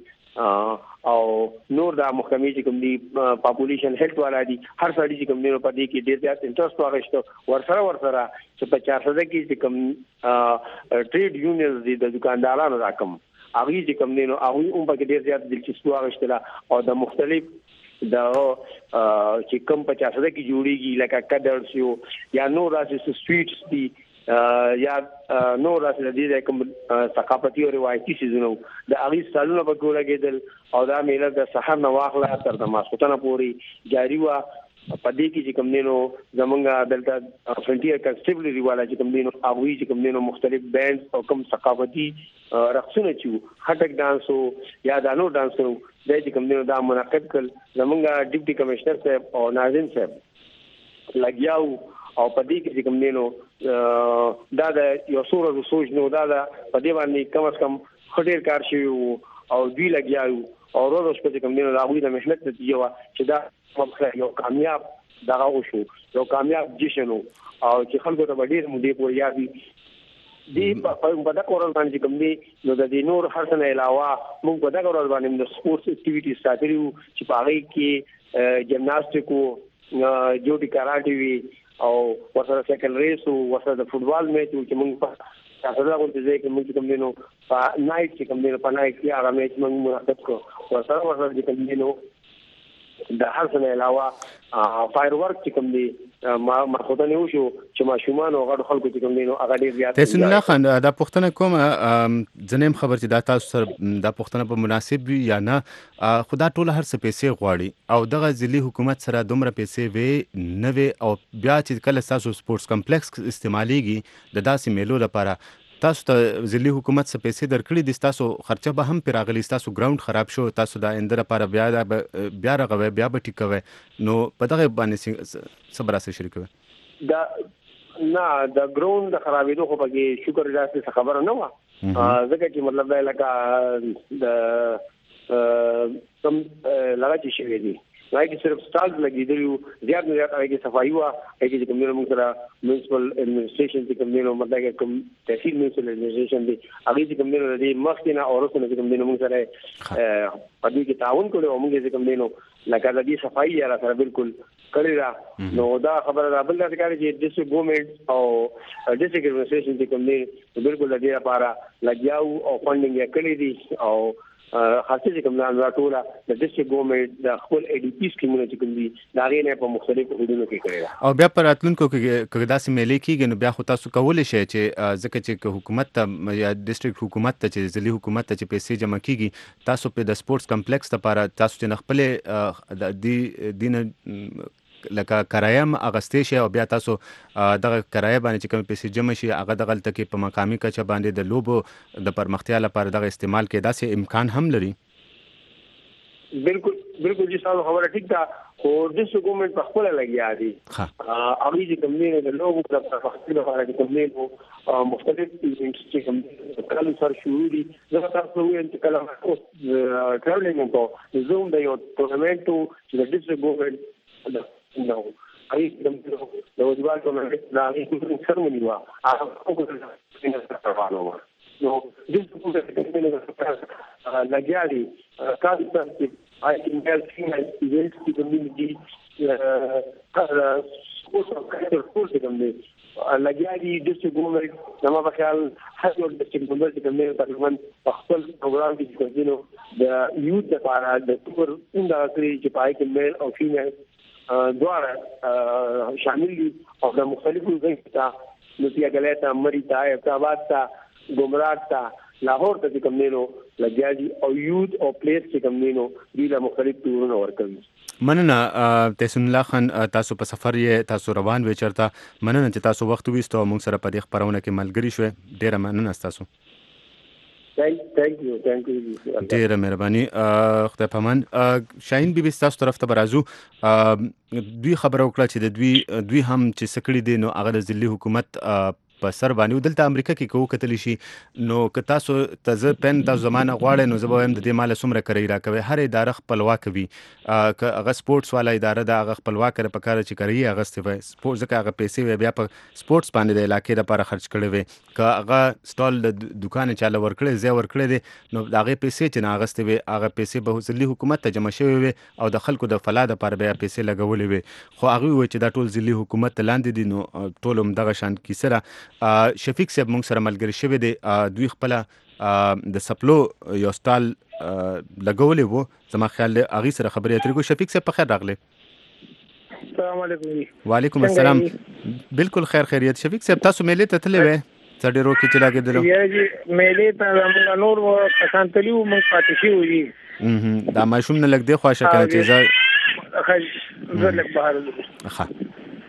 او نور دا محکمې چې کوم دی پاپولیشن هیلث والا دی هر څړي چې کوم دی په دې کې ډېر زیات انټرېست واغښت ورسره ورسره چې په چار سده کې چې کوم ټریډ یونینز دي د دکاندارانو راکم هغه چې کوم دی نو هغه هم په ډېر زیات دلچسپي واغښتله او د مختلف دا چې کوم په چار سده کې جوړیږي لکه کډرز یو یا نور راځي سټریټس دي یا نور راځي د دې کوم ثقافتي او روایتي سيزونو د هغه سالونه په ګوره کېدل او دا میله د سحر نه واخله تر د ماسوتنه پوري جاری وا پدې کې چې کوم نینو زمونږه دلته فرنټیر کنسټیبلری والا چې کوم نینو هغه چې کوم نینو مختلف بینډ او کوم ثقافتي رقصونه چې خټک ډانس او یا دانو ډانس او د دې کوم نینو دا منعقد کړ زمونږه ډیپټي کمشنر صاحب او ناظم صاحب لګیاو او پدې کې کوم نینو دا د یو سور د سوچ نو دا د پدې باندې کم از کم خډیر کار شي او دوی لګیاو او روز په کوم نینو راغوي د مهنت نتیجه وا چې دا یو کامیاب دغه وشو یو کامیاب جشن او چې خلکو ته ډېر مودې پورې یادي دی په دغه ورځ باندې کوم دی نو د دې نور هر څه نه علاوه موږ په دغه ورځ باندې د سپورتس اکټیویټیز ساتلو چې په هغه کې جمناستیک او جوډي کراټي وی او ورسره سایکل ریس او ورسره د فوټبال میچ چې موږ په تاسو دا کوم ځای کې موږ کوم دی نو په نایټ کې کوم دی په نایټ کې هغه میچ موږ مرتب کړو ورسره ورسره کوم دی نو د هر څه نه علاوه فایر ورک چې کوم دی ما مخوتنه وشو چې ماشومان او غړو خلکو چې کوم دی نو هغه ډیر زیات تاسو نه خان دا پښتنه کوم ځنیم خبر چې دا تاسو سره دا پښتنه په مناسب یا نه خدا ټول هر څه پیسې غواړي او دغه ځلي حکومت سره دومره پیسې وي نه وي او بیا چې کله تاسو سپورتس کمپلیکس استعماليږي د داسې میلو لپاره تاسو ته ځلي حکومت څخه پیسې درکړي دي تاسو خرچه به هم پیراغلی تاسو ګراوند خراب شو تاسو دا اندره لپاره بیا بیا راغوي بیا به ټیکوي نو په دغه باندې صبر سره شریکوي دا نه د ګراوند د خرابېدو خو به شکر جاسي خبره نه و ځکه چې مطلب دا لکه د کم لږه شي دي راځي صرف سټالز لګیدلو زیات نه زیات هغه صفایي وا هغه چې کوم موږ سره میونسپل اډمنسټریشن چې کوم نو مطلب کوم تحصیل میونسپل اډمنسټریشن دی هغه چې کوم نو د مخکینه او رسنه چې کوم نو موږ سره په دې کې تعاون کړو او موږ چې کوم نو لکه د دې صفایي یا سره بالکل کړی را نو دا خبره را بل ځکه چې ډیسټریکټ ګورنمنت او ډیسټریکټ اډمنسټریشن چې کوم نو بالکل د دې لپاره لګیاو او فندینګ یې کړی دي او خاصه چې کوم نه راټوله د ډیسټریکټ ګورنمنت د خپل ای ډي پی سکیمونه چې کوم دي دا غي نه په مختلفو حدودو کې کړی او بیا پر راتلونکو کې کګدا سي ملي کېږي نو بیا خو تاسو کولای شئ چې ځکه چې حکومت ته یا ډیسټریکټ حکومت ته چې ځلي حکومت ته چې پیسې جمع کیږي تاسو په د سپورتس کمپلیکس لپاره تاسو چې خپل د دین لکه کرایم اغستې شي او بیا تاسو دغه کرایه باندې چې کوم پیسې جمع شي هغه دغه تکي په مقامي کچه باندې د لوبو د پرمختیا لپاره دغه استعمال کې داسې امکان هم لري بالکل بالکل جی سال خبره ټیک ده خو د حکومت په خپل لګیا دي هغه چې کوم نه د لوبو د پرمختیا لپاره چې کوم نه مختلف ایونټس چې کوم کله سر شروع دي زه تاسو وایم چې کله ټراولینګ کو زوم د یو ټورنمنت چې د ډیسټریکټ ګورنمنت نو اي د وزبال ټورنمنت دا هیڅ سرمنی وا هغه کو څنګه روانو نو د څه لګیالي کار چې آی کین هیلپ فیمیل ایونټس چې کمیونټي کار سپورت او کلچر فورس کوم دی لګیالي د څه ګورنمنت نو په خیال هر یو د څه ګورنمنت چې کوم تقریبا خپل پروګرام کې کوي نو د یوت لپاره د ټور انده کړی چې پای کې میل او فیمیل دواړه شامل دي او د مختلفو ځایونو ته نوتیا ګلیتا مریتا ابتاباد ته ګمراه ته لاهور ته کوم نو لګیا دي او یوت او پلیس چې کوم نو دی له مختلف ټورونو ورکوي. مننه تحسین الله خان تاسو په سفر یې تاسو روان وې چرته مننه چې تاسو وخت ویستو موږ سره په دې خبرونه کې ملګری شوې ډیره مننه تاسو. تhank you thank you ډیره مهرباني خدای پامان. شاهین بیبي تاسو طرف ته برازو دوی خبرو کړه چې د دوی دوی هم چې سکړی دي نو هغه د ځلي حکومت په سر باندې دلته امریکا کې کوو کتلی شي نو که تاسو ته پن تاسو زمانه غواړئ نو زه به وایم د دې مال څومره کوي راکوي هر اداره خپلواک وي که هغه سپورټس والا اداره ده هغه خپلواک لري په کار چې کوي هغه ستوي سپورټس ځکه هغه پیسې وي بیا په سپورټس باندې د علاقې لپاره خرج کړي وي که هغه سټال د دکان چاله ورکړي زی ورکړي دي نو هغه پیسې چې نه هغه ستوي هغه پیسې به ځلي حکومت ته جمع شوي وي او د خلکو د فلا لپاره بیا پیسې لګولې وي خو هغه وي چې دا ټول ځلي حکومت لاندې دي نو ټول هم دغه شان کیسه شفیق صاحب موږ سره ملګری شوی دی دوی خپل د سپلو یو سټال لګولې وو زما خیال دی هغې سره خبرې اترې کوو. شفیق صاحب په خیر راغلی. السلام علیکم. وعلیکم السلام. بالکل خیر خیریت. شفیق صاحب تاسو میلې ته تللی وی څه ډېر وخت چې لګېدلو؟ یا جی میلې ته زموږ نور کسان تلي وو موږ پاتې شوي دي. دا ماشوم نه لږ دی خوښه که نه چې زه زه لږ بهر وم. ښه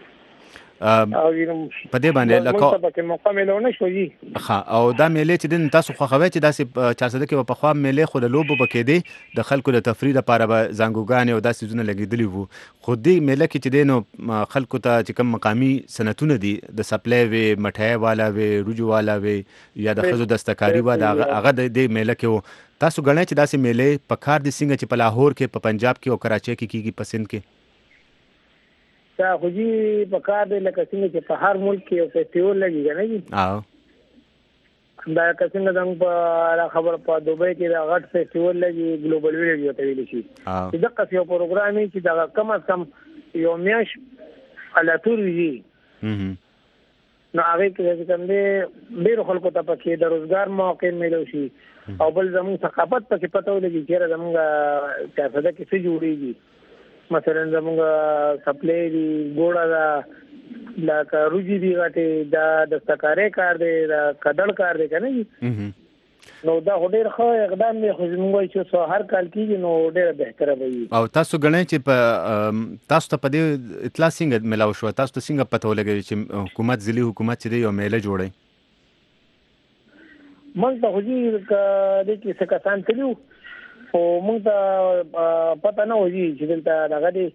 په دې باندې لکه پکې موقع میلونه شوي ښه او دا میلې چې دین تاسو خوښوئ چې داسې چارسده کې به پخوا میلې خو د لوبو به کېدې د خلکو د تفریح لپاره به زانګوګانې او داسې څیزونه لګېدلي وو خو دې میله کې چې دی نو خلکو ته چې کوم مقامي صنعتونه دي د سپلی وې مټۍ والا وې روجو والا وې یا د ښځو دستکاري وه د هغه د دې میله کې وو. تاسو ګڼئ چې داسې میلې په کار دي څنګه چې په لاهور کې په پنجاب کې او کراچۍ کې کېږي په سند کې؟ دا خو جی په کار دی لکه څنګه چې په هر ملک کې یو فیسټیول لګي که نه جي دا لکه څنګه زموږ په خبره په دوبۍ کې دا غټ فیسټیول لګي ګلوبل ویلېج ورته ویلی شي چې دقسې یو پروګرام وي چې دغه کم از کم یو میاشت الاتور وي نو هغې کې چې کوم دی ډېرو خلکو ته پکې د روزګار موقع میلو شي او بل زموږ ثقافت پکې پته ولګي چېرې زموږ چارسده کې څه جوړېږي مثلا زموږ سپلی دي ګوړه ده لکه روجي دي غټې دا دستکارۍ کار دی دا کډړ کار دی که نه جي نو دا خو ډېر ښه اقدام دی خو زموږ وایي چې هر کال کېږي نو ډېره بهتره به وي. او تاسو ګڼئ چې په تاسو ته په دې اطلاع څنګه میلاو شوه تاسو ته څنګه پته ولګوي چې حکومت ځلي حکومت چې دی یو میله جوړوي؟ موږ ته خو جي دې کې څه کسان تلي وو خو موږ ته پته نه وځي چې دلته دغه دی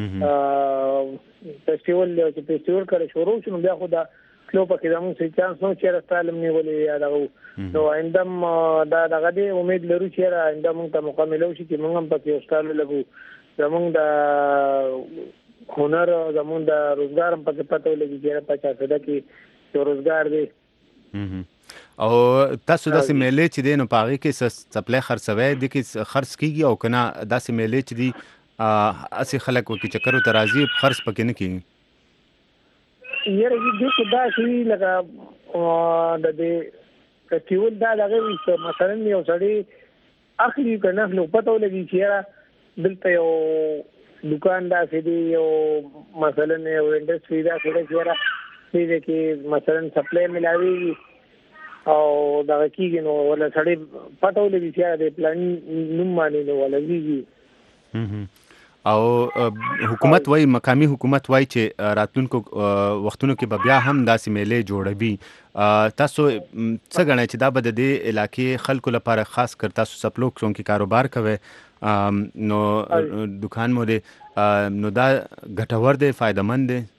فیسټیول دی چې فیسټیول کله شروع شو نو بیا خو دا تلو پکې زموږ څه چانس نه چېرې ستا علم نیولې یا دغه نو آینده هم دا دغه دی امید لرو چې آینده موږ ته موقع میلو شي چې موږ هم پکې یو سټال ولګو زموږ د هنر زموږ د روزګار هم پکې پته ولګي چې په چارسده کې یو روزګار دی. او تاسو داسې میلې چې دی نو په هغې کې څپلی خرڅوی دې کې خرڅ کېږي او که نه داسې میلې چې دي هسې خلک وکړي چکرو ته راځي خرڅ پکې نه کېږي؟ یاره دې کې دا شي لکه د دې فیسټیول دا دغه وي مثلا یو سړی اخلي که نه اخلي پته ولګي چې یاره دلته یو دکان داسې دی یو مثلا یو انډسټري داسې ده چې یاره دې کې مثلا سپلی ملاوېږي او دغه کېږي نو ولا سړی پته ولګي چې د پلان نوم باندې نو ولګېږي. او حکومت وایي مقامي حکومت وایي چې راتلونکو وختونو کې به بیا هم داسې میلې جوړوي. تاسو څه ګڼئ چې دا به د دې علاقې خلکو لپاره خاص کر تاسو سپلو چونکې کاروبار کوئ نو دکان مو دی نو دا ګټور دی فایده مند دی؟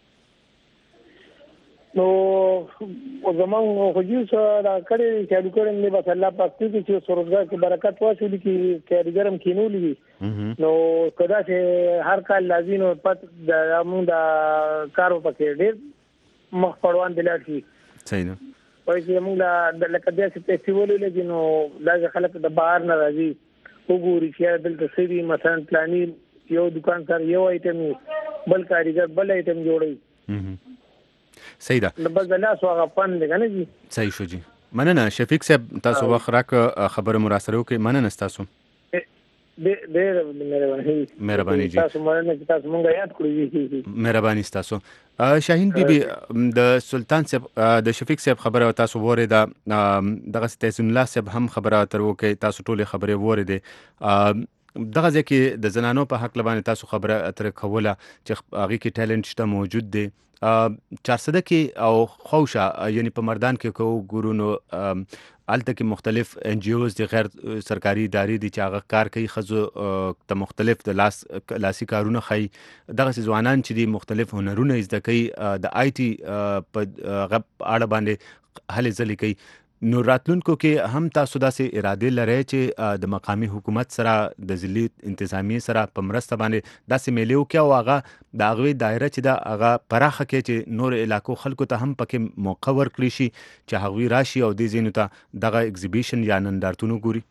نو زمونږ خو جي څه دا کړی چالو کړی دی بس الله پاک دې چې روزګار کې برکت واچولي چې کارګر هم کینولي وي نو که داسې هر کال لازم نو پت زمونږ د کار پکې ډېر مخ پړوان دی لاړ شي. صحیح ده. وایي چې موږ لکه داسې فیسټیول ولګي نو داسې خلک د بهر نه راځي وګوري چې دلته څه دي مثلا پلاني یو دکان سره یو آیټم بل کارګر بل آیټم جوړوي. صحیح ده. بس د لاس هغه فن دی که نه جي. صحیح شو جي. مننه شفیق صاحب تاسو وخت راکړه خبره مو راسره وکړې مننه ستاسو. ډېر مهرباني مهرباني جی تاسو مونږ تاسو مونږ یاد کړی مهرباني تاسو شاهین بیبي د سلطان صاحب د شفیق صاحب خبره تاسو وره دا دغه تحسین الله صاحب هم خبره تر وکي تاسو ټول خبره وره دي دغه ځکه د زنانو په حق لبانې تاسو خبره اتر کوله چې هغه کې ټالنت شته موجود دی چارسده کې او خوشا یعنی په مردان کې کو ګورونو الته کې مختلف ان جی اوز د غیر سرکاري ادارې دي چې هغه کار کوي خزو ته مختلف د لاس لاسي کارونه خي دغه ځوانان چې دي مختلف هنرونه زده کوي د آی ټي په غب اړه باندې هلې ځلې کوي نو راتلونکو کې هم تاسو داسې اراده لرئ چې د مقامی حکومت سره د ضلعي انتظامی سره په مرسته باندې داسې میلیو کې او هغه د هغوی دایره چې دا هغه پراخه کې چې نور علاقو خلکو ته هم پکې موقع ورکړي شي چې هغوی راشي او دې ځایونو ته دغه ایگزیبیشن یا نندارتونونه ګوري.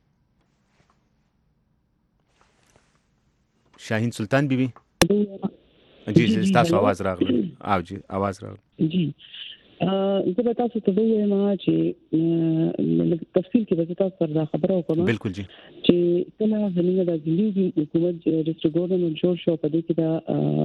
شاهین سلطان بیبي جی جی تاسو आवाज راغلی او جی आवाज راغلی جی زه به تاسو ته وایم چې تفصیل کې به تاسو سره خبرو کوم بالکل جی چې کله زموږ د ځلې حکومت ډیسټریکټ ګورنمنت جوړ شو په دې کې دا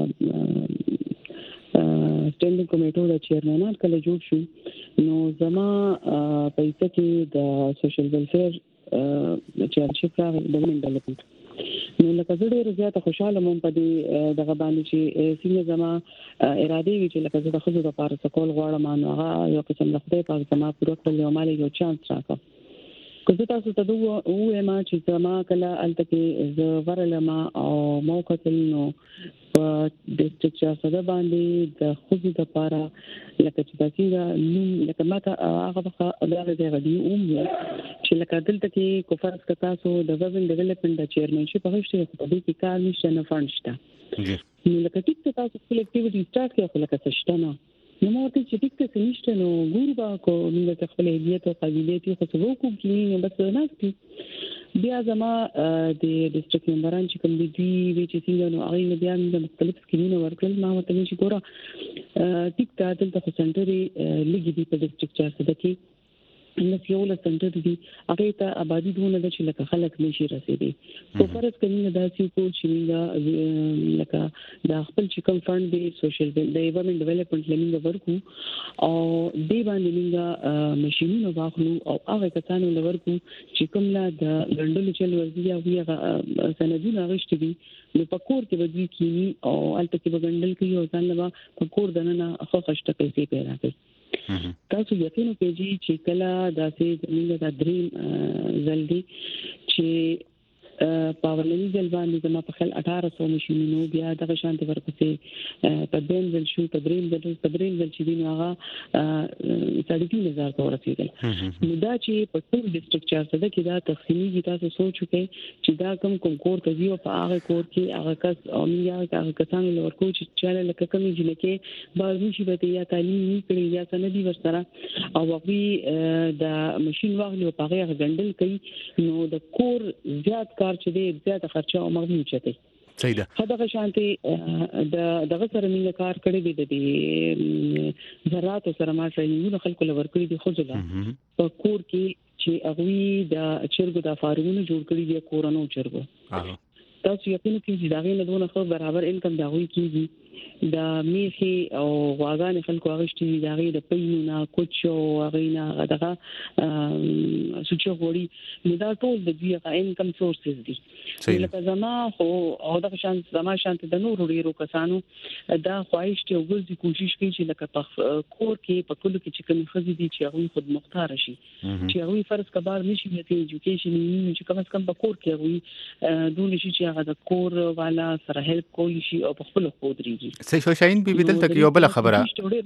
سټینډینګ کمیټو د چیرمنان کله جوړ شو نو زما په ایسه کې د سوشل ویلفیر چیرشپ راغی د ډیولپمنٹ نو لکه زه ډېر زیاته خوشاله مم په دې دغه باندې چې څنګه زما اراده وی چې لکه زه د خزو د پاره سکول غواړم نو هغه یو قسم د خدای پاک زما پوره کړل یو مالي یو چانس راکړ که زه تاسو ته ووایم چې زما کله الته کې زه ورلم او موقع تل نو په ډیسټریکټ چارسده باندې د خزو د پاره لکه چې تاسو نوم لکه ماته هغه وخت دا د غدي اوم چې لکه دلته کې کوفرس کا تاسو د وزن ډیولپمنٹ د چیرمنشپ هغه په دې کې کار نشته نه فند شته نو لکه ټیک تاسو خپل اکټیویټي سٹارټ کړئ خو لکه څه شته نه نو مو ته چې ټیک څه نشته نو ګور با کو موږ خپل هدیت او قابلیت خو څه وکړو کې نو بس نه بیا زما د ډیسټریکټ ممبران چې کوم دي وی چې څنګه نو هغه بیا د مختلف سکیمونو ورکړل ما ته چې ګوره ټیک تا دلته سنټري لګي دي په ډیسټریکټ چارسده کې نو یو له سنټر دي هغه ته آبادی دونه د چې لکه خلک نشي رسیدي خو فرض کړئ دا چې کو چې لکه د خپل چې کوم فند دی سوشل د ایونمنت ډیولپمنٹ لمنګ ورکو او دی باندې موږ ماشينونه واخلو او هغه کسانو لورکو چې کوم لا د ګندل چل ورزي او هغه سندونه غشتي دي نو پکور کې بدوي کینی او الته کې بغندل کوي او ځان له پکور دنه خو خشته پیسې پیدا کوي تاسو یقین وکړئ چې کله داسې زموږ د دریم زلدي چې پاورلنی ځل باندې زما په خل اټھارہ سو ماشينونو بیا دغه شانتي ورپسې په دیم ځل شو په دریم ځل په دریم ځل چې دی هغه ساڑھے تین هزار ته ورسېدل نو دا چې په ټول ډیسټریکټ چارسده کې دا تقسیمي تاسو سوچ وکړئ چې دا کم کوم کور ته یو په هغه کور کې هغه کس او یا هغه کسان ورکو چې چاله لکه کومې جنکه بازو شي به یا تعلیم نه کړی یا سندي ورسره او هغه د ماشين واغلی په هغه غندل کوي نو د کور زیات کار چې دې زیاته خرچه او مغنی چته صحیح ده خدغه شانتي د دغه سره موږ کار کړی دی د زراعت سره ما ټرینینګونه خلکو لور کړی دي خو ځله په کور کې چې هغه د چرګو د فارمونو جوړ کړی دي کورونو چرګو تاسو یقین کوئ چې داغه نه دونه خو برابر انکم دا وی کیږي د میخي او واغان خلکو هغشتي داغه د پینونه کوچو هغه دغه سوچو غوړي نو دا ټول د دې هغه انکم سورسز دي لکه زما خو او دغه شان زما شانت د نور ډیرو کسانو دا خواهش ته وګورځي کوشش کوي چې لکه په کور کې په کلو کې چې کوم خزي دي چې هغه خود مختار شي چې هغه فرض کبار نشي د ایجوکیشن چې کوم کم په کور کې هغه دونه شي چې هغه د کور والا سره هیلپ کوي شي او په خپل خود ریږي صحیح شو شاهین بیبي دلته یو بل خبره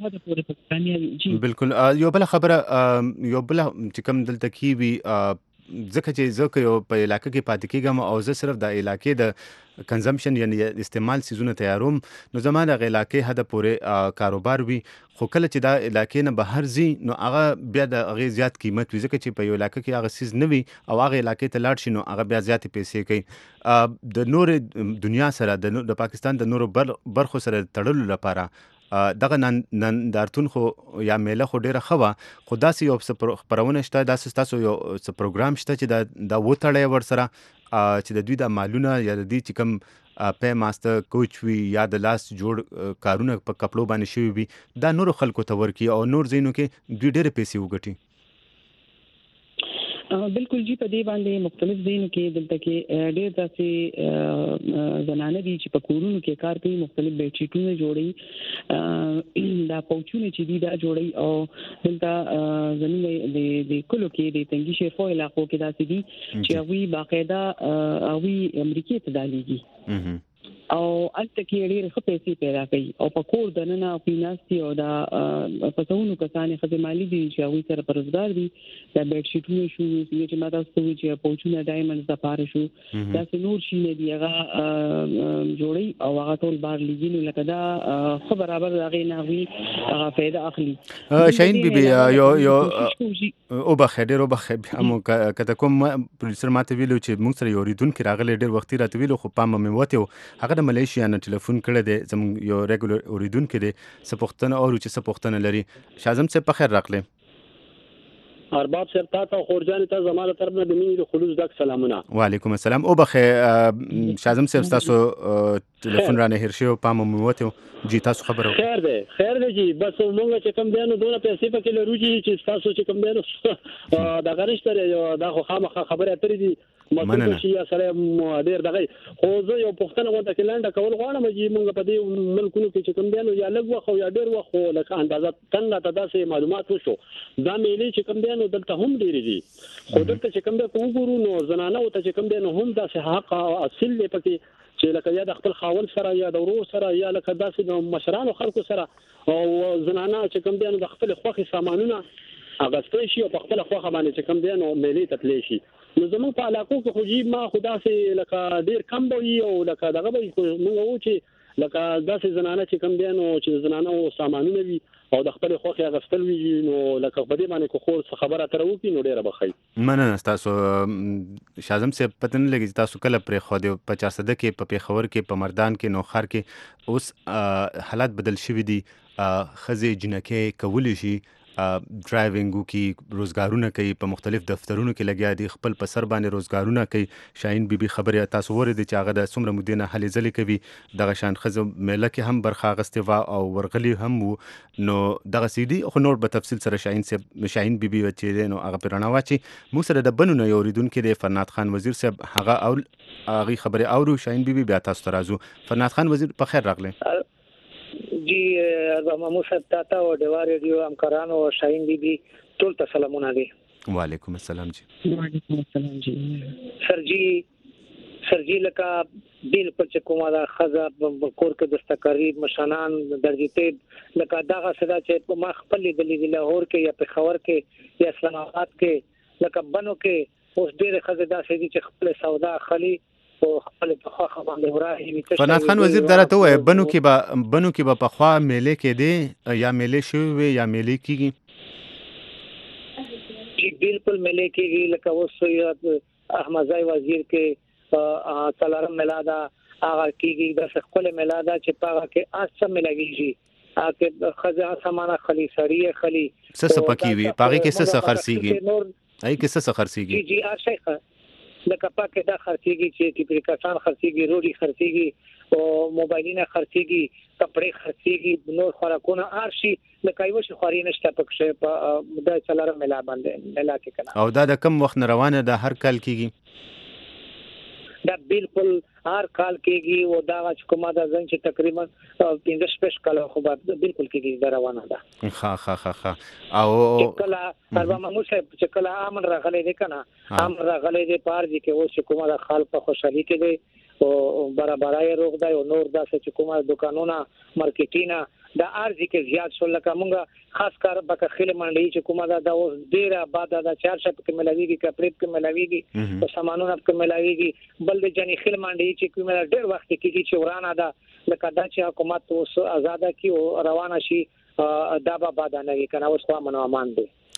بالکل یو بل خبره یو بل چې کوم دلته کی وی ځکه چې زه یو په علاقې کې پاتې کېږم او زه صرف د علاقې د کنزمپشن یعنی استعمال سيزونه تیاروم نو زموږ د علاقې هدا پورې کاروبار وي خو کله چې دا علاقې نه بهر زی نو هغه بیا د هغه زیات قیمت وي ځکه چې په یو علاقې کې هغه سیز نه وي او هغه علاقې ته لاړ شي نو هغه بیا زیات پیسې کوي د نور دنیا سره د پاکستان د نورو برخو سره تړلو لپاره دغه نن دارتون خو یا میله خو ډیره خوا خو داسې یو خبرونه شته داسې تاسو یو پروګرام شته چې دا د وټړې ور سره چې د دوی د مالونه یا د دې چې کوم پی ماسته کوچ وي یا د لاس جوړ کارونه په کپړو باندې شوي وي دا نورو خلکو ته ورکړي او نور ځایونو کې دوی ډېرې پیسې وګټي. بالکل جی په دې باندې مختلف ځایونو کې دلته کې ډېر داسې زنانه دي چې په کورونو کې کار کوي، مختلف بیډشیټونه جوړي، دا پوچونه چې دي دا جوړي، او دلته زموږ د د کلو کې د تنګي شیفو علاقو کې داسې دي چې هغوی باقاعده هغوی امریکې ته دالیږي او الته کې ډېر ښه پیسې پیدا کوي او په کور دننه او پیناستي او دا پسونو کسانې خدمالي دي چې هغوی سره په روزګار دي. دا بیډشیټونه شو چې ما تاسو ته وایي چې پوچونه ډایمنډز دپاره شو، داسې نور شیونه دي هغه جوړوي او هغه ټول بار لیږي. نو لکه دا ښه برابر د هغې نه هغوی هغه فایده اخلي. شاهین بیبي یو یو وبخښئ ډېر وبخښئ همو که ته کوم پروډوسر ما ته ویلو چې موږ سره یو اورېدونکي راغلی ډېر وختي راته ویلو خو پام مې وتی و هغه د ملیشیا نه ټلیفون کړی دی، زموږ یو ریګولر اورېدونکی دی، څه پوښتنه اورو چې څه پوښتنه لري. شازم صاحب په خیر راغلی. ارباب صاحب تا ته خورجان ته زماله طرف نه د مینې د خلوص ډک سلامونه. وعلیکم السلام. او بخې شازم صاحب تاسو ټلیفون را نه هیر شو پام مو وته جی تاسو خبرو. خیر دی خیر دی جی بس مونږ چې کوم دیانو دونه پیسې پکې لرو چې تاسو چې کوم دیانو دا غریشتره دا خو خامخا خبره اترې دي مسله شي سره ډیر دغه خو زه یو پښتنه غوته کې لنډه کول غواړم چې مونږ په دې ملکونو کې چې کوم دیانو یا لږ وخت یا ډیر وخت لکه اندازه تنه ته داسې معلومات وشو دا میلې چې کوم دیانو دلته هم ډیر دي خو دلته چې کوم د وګورو نو زنانه او ته چې کوم دیانو هم داسې حق او اصل پکې چې لکه یا د خپل خاون سره یا د ورور سره یا لکه داسې د مشرانو خلکو سره او زنانه چې کوم دیانو د خپل خوخي سامانونه اغستې شي او په خپل خوخه باندې چې کوم دیانو میلې ته تللی شي. نو زموږ په علاقو کې خو جی ما خدا سي لکه ډیر کم وي او لکه دغه به موږ وو چې لکه داسې زنانه چې کم دي نو چې زنانه او سامانونه وي او د خپل خوخي غستل وي نو لکه په دې باندې خو خبره تر وکی نو ډیره بخای. مننه تاسو شازم صاحب پتن لګی تاسو کله پر خو د پچاس صده کې په پیښور کې په مردان کې نوخار کې اوس حالات بدل شوي دي، خزه جنکه کولی شي ډرایوینګ کی روزګارونه کوي، په مختلف دفترونو کې لګیا دي، خپل په سر باندې روزګارونه کوي. شاهین بیبي خبره تاسو ورېدي چې هغه د څومره مودې نه هلې ځلې کوي، دغه شان ښځه میله کې هم برخه اخیستې وه او ورغلي هم وو. نو دغه سي دي خو نور په تفصیل سره شاهین صاحب شاهین بیبي چې دی نو هغه پرې رڼا واچي. موږ سره د بنو نه یو اورېدونکی دی فرناد خان وزیر صاحب، هغه او هغې خبرې اورو. شاهین بیبي بیا تاسو ته راځو. فرناد خان وزیر په خیر راغلی. جی مامو صاحب تاته او دیوار ریډیو همکارانو او شاهین بیبي ټول ته سلامونه دي. وعلیکم السلام جی. وعلیکم السلام جی. سر جی سر جی لکه بیل پر چې کومه دا خزه کور کې دستکاری مشانان درجیته لکه دغه صدا چې ما خپل د لاهور کې یا پېښور کې یا اسلام آباد کې لکه بنو کې اوس ډېر خزه دا سړي چې خپل سودا خلی فرناد خان وزیر درته وای بنو کې به بنو کې به په خوا میلې کې دی یا میلې شوی یا میلې کیږي؟ جی بالکل میلې کیږي لکه اوس احمد زای وزیر کې څلورم میلادا هغه کیږي د خپل میلادا چې پاغه کې اڅ ملاویږي هغه خزه سمانه خلی سړی خلی څه پکې وي پاغه کې څه خرسيږي اي کې څه خرسيږي؟ جی جی ارشي لکه پاکه دا خرڅيږي چې ټیپریکاسان خرڅيږي، روډي خرڅيږي او موبایلونه خرڅيږي، کپڑے خرڅيږي، نور خوراکونه ارشي لکه یو شي خوري نشته پکښه په د څلور ملا باندې ملا کې کنه. او دا د کم وخت نه روانه ده هر کال کیږي؟ دا بالکل هر کال کېږي او دا چې کومه دا ځن چې تقریبا پنځه شپږ کال خو بالکل کېږي دا روانه ده. ها ها ها ها او کله اربا مامو صاحب چې کله امن راغلی دی کنه امن راغلی دی پار دي کې اوس کومه دا خلک په خوشحالي کې دی او برابرای روغ دی او نور دا چې کومه دکانونه مارکیټینا دا ارزي کې زیات شو لکه مونږه خاص کار بکه خله منډي چې کومه دا اوس ډیره بعد دا چار شپ کې ملاويږي کپریب کې ملاويږي او سامانونه کې ملاويږي بل د جنې خله منډي چې کومه ډیر وخت کې چې ورانه دا لکه دا چې حکومت اوس آزاد کی او روانه شي دا به بعد نه کنه اوس خو امن امان دي.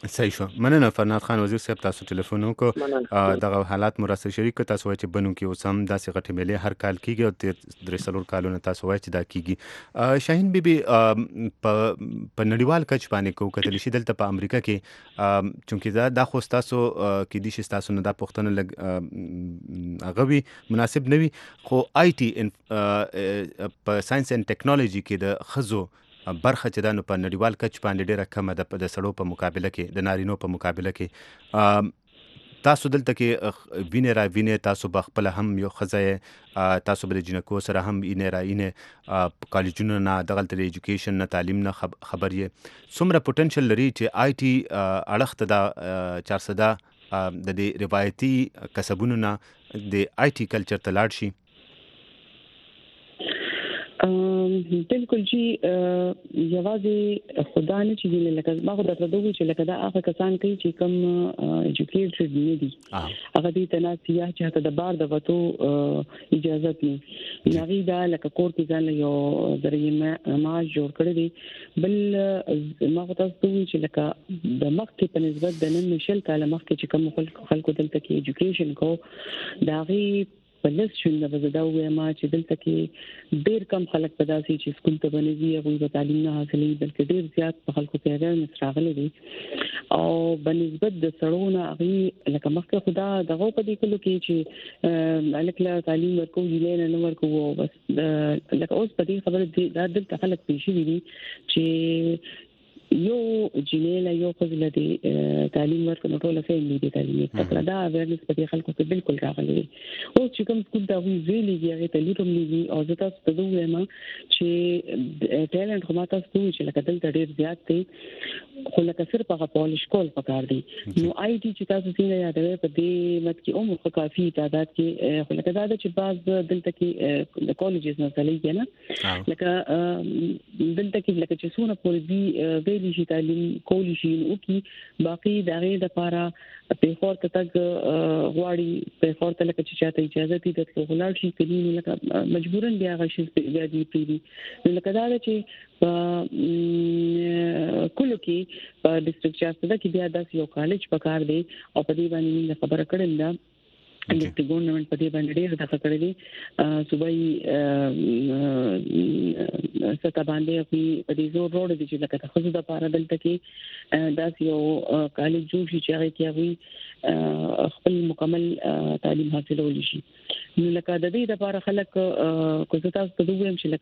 صحیح شو. مننه فرناد خان وزیر صاحب، تاسو ټلیفون وکړو، دغه حالات مو راسره شریک کړ. تاسو وایي چې بنو کې اوس هم داسې غټې میلې هر کال کیږي او تیر درې څلور کالونه تاسو وایي چې دا کیږي. شاهین بیبي په په نړیوال کچ باندې کو کتل شي دلته په امریکا کې، چونکې دا د خو تاسو کې دي چې تاسو نه دا پښتنه لګ هغه وي مناسب نه وي، خو آی ټي په ساينس اند ټیکنالوژي کې د خزو برخه چې دا نو په نړیوال کچ باندې ډیره کمه ده د سړو په مقابله کې، د نارینو په مقابله کې. تاسو دلته کې وینې را وینې، تاسو به خپل هم یو ښځه، تاسو به د جنکو سره هم اینې را اینې کالجونو نه دغلته د ایجوکیشن نه تعلیم نه خبر یې، څومره پوټنشل لري چې آی ټي اړخ ته دا چارسده د دې روایتي کسبونو نه د آی ټي کلچر ته لاړ شي؟ بالکل جی، یوازې خدا نه چې لکه ما خو درته دوی چې لکه دا هغه کسان کوي چې کوم ایجوکیټډ نه دي، هغه دې تنا سیاه چې ته د بار د وته اجازه نه نغی دا لکه کور کې ځان یو درې ما جوړ کړی دی. بل ما خو تاسو دوی چې لکه د مخ کې په نسبت د نن مشل کاله مخ کې چې کوم خلکو دلته کې ایجوکیشن کو دا غي بلس شنه بزدا وې ما چې دلته کې ډېر کم خلک پیدا سي چې سکول ته باندې یې غوښتل تعلیم نه حاصلې، بلکې ډېر زیات په خلکو کې اغېز راغلي دي. او بنسبت د سړونه هغه لکه مخکې خدا دغه په دې کلو کې چې الکلا تعلیم ورکو یې نه ورکو، بس لکه اوس په دې خبره دي دا دلته خلک پېښې دي چې یو جنیلا یو خپل دي تعلیم ورکړو ټول فیملی دي تعلیم تکړه دا اویرنس په دې خلکو کې بالکل راغلي. او چې کوم سکول دا وی ویلي هغه ته لیدوم لګي او زه تاسو ته دوی ما چې ټیلنت خو ما تاسو چې لکه دلته ډیر زیات دي، خو لکه صرف هغه پالیش کول پکار دي. نو آی ټي چې تاسو څنګه یادوي په دې مت کې عمر کافي تعداد کې خو لکه دا چې بعض دلته کې د کالجز نه تللی نه، لکه دلته کې لکه چې څونه پوری دی شي تعلیم کولی شي او کی باقي دغه د لپاره په خور ته تک غواړي په خور ته لکه چې چاته اجازه دي د غلاړ شي کلی لکه مجبورن بیا غشي بیا دی پیری لکه دا چې په کلو کې په ډیسټریکټ چارسده کې بیا داس یو کالج پکار دی او په دې باندې خبره کړل دا د ګورنمنت په دې باندې ډېر دغه کړی دي صوبایي ستا باندې په دې زور روډ دي چې لکه خزو د پاره دلته کې داس یو کالج جوړ شي چې هغه کې هغه خپل مکمل تعلیم حاصلول شي. نو لکه د دې لپاره خلک کو تاسو ته دویم چې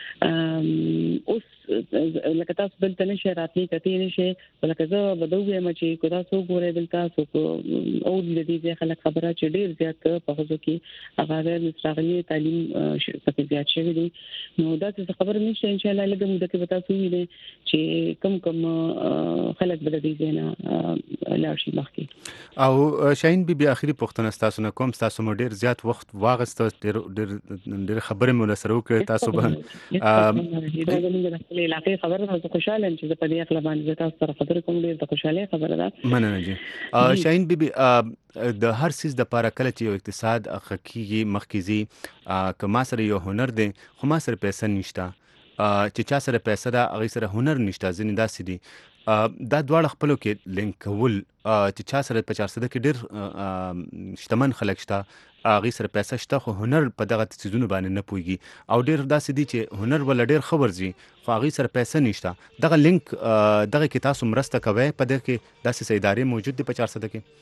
لکه اوس لکه تاسو دلته نشه راتلی کته نشه لکه زه بدوي ما چې کو تاسو ګورئ دلته تاسو او د دې خلک خبره چې ډیر زیات په خزو کې هغه مستقلی تعلیم څخه زیات شوی دی. نو دا څه خبره نشته ان شاء الله لږه موده کې به تاسو وینئ چې کم کم خلک بل دي نه لاشي مخکې. او شاهین بي بي اخري پوښتنه تاسو نه کوم، تاسو مو ډیر زیات وخت واغسته، ډیر ډیر ډیر خبرې مو سره وکړې، تاسو به دا زموږ د خپل علاقې خبره ده، خوشاله یم چې په دې خپل باندې تاسو سره خبرې کوم، ډیر د خوشاله خبره ده. مننه جی. شاهین بي بي د هر سیس د لپاره کله چې یو اقتصاد حقيقي مخکېزي که ما سره یو هنر دی خو ما سره پیسې نشته، چې چا سره پیسې ده هغه سره هنر نشته، ځینې داسې دي. دا دواړه خپلو کې لینک کول چې چا سره په چار صده کې ډېر شتمن خلک شته، هغې سره پیسې شته خو هنر په دغه څیزونو باندې نه پوهېږي، او ډېر داسې دي چې هنر ولا ډېر ښه ورځي خو هغې سره پیسې نشته. دغه لینک دغه کې تاسو مرسته کوئ، په دغه کې داسې څه ادارې موجود دي په چار صده کې؟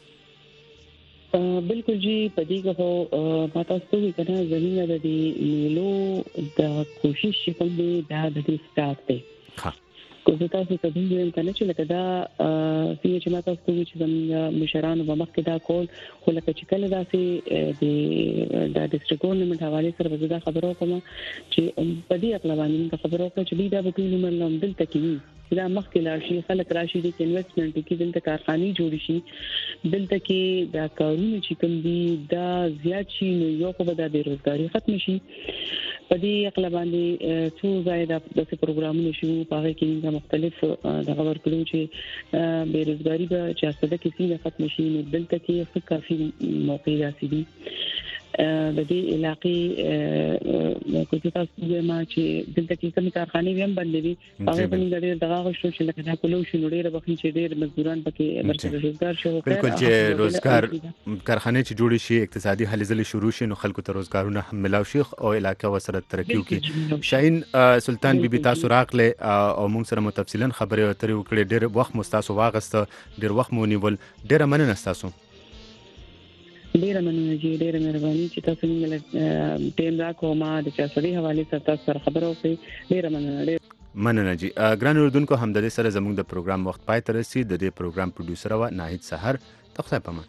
بالکل جی، په دې کې خو ما تاسو ته وایي کنه زمينه د دې میلو د کوشش شکل دی دا د دې سٹارټ دی. کو زه تاسو ته دوی وایم کنه چې لکه دا چې چې ما تاسو ته وایي چې زموږ مشرانو به مخکې دا کول، خو لکه چې کله داسې د د ډیسټریکټ ګورنمنت حواله سره به دا خبرو کوم چې په دې اقلا باندې خبرو کوم چې دا به ټول عمر لوم دلته کې دا مخکې لاړ شي، خلک راشي د انویسټمنټ کې دلته کارخانه جوړ شي، دلته کې دا کارونه چې کوم دي دا زیات شي، نو یو خو به د بیروزګاری ختم شي. په دې اقلا باندې څو ځای د داسې پروګرامونه شو په هغه کې مختلف د خبر کړو چې بیروزګاری به چې څه د کیسې ختم شي، نو دلته کې څه کافي موقع راسي دي. د دې علاقې کوڅې تاسو ما چې دلته کې کوم کارخانه هم بندوي هغه په ډېر دغه شو چې لکه دا کولو شنو ډېر بخښي چې ډېر مزدوران پکې مرکز روزګار شو بالکل چې روزګار کارخانه چې جوړ شي اقتصادي هلې ځلې شروع شي نو خلکو ته روزګارونه هم ملاو شي او علاقې وسره ترقی وکړي. شاهین سلطان بیبي تاسو راغله او موږ سره مو تفصیلا خبرې اترې وکړې ډېر وخت مو تاسو واغسته ډېر وخت مو نیول ډېر مننه تاسو. ډیره مننه جی ډیره مهرباني چې تاسو موږ ټیم راکو ما د چاسري حواله سره خبرو کوي ډیره مننه مننه جی ګران اردوونکو هم د دې سره زموږ د پروګرام وخت پای ته رسید. د دې پروګرام پروډوسر و ناهید سحر تخصه پمن.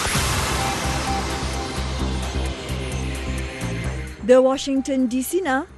د واشنگټن ډي سي نه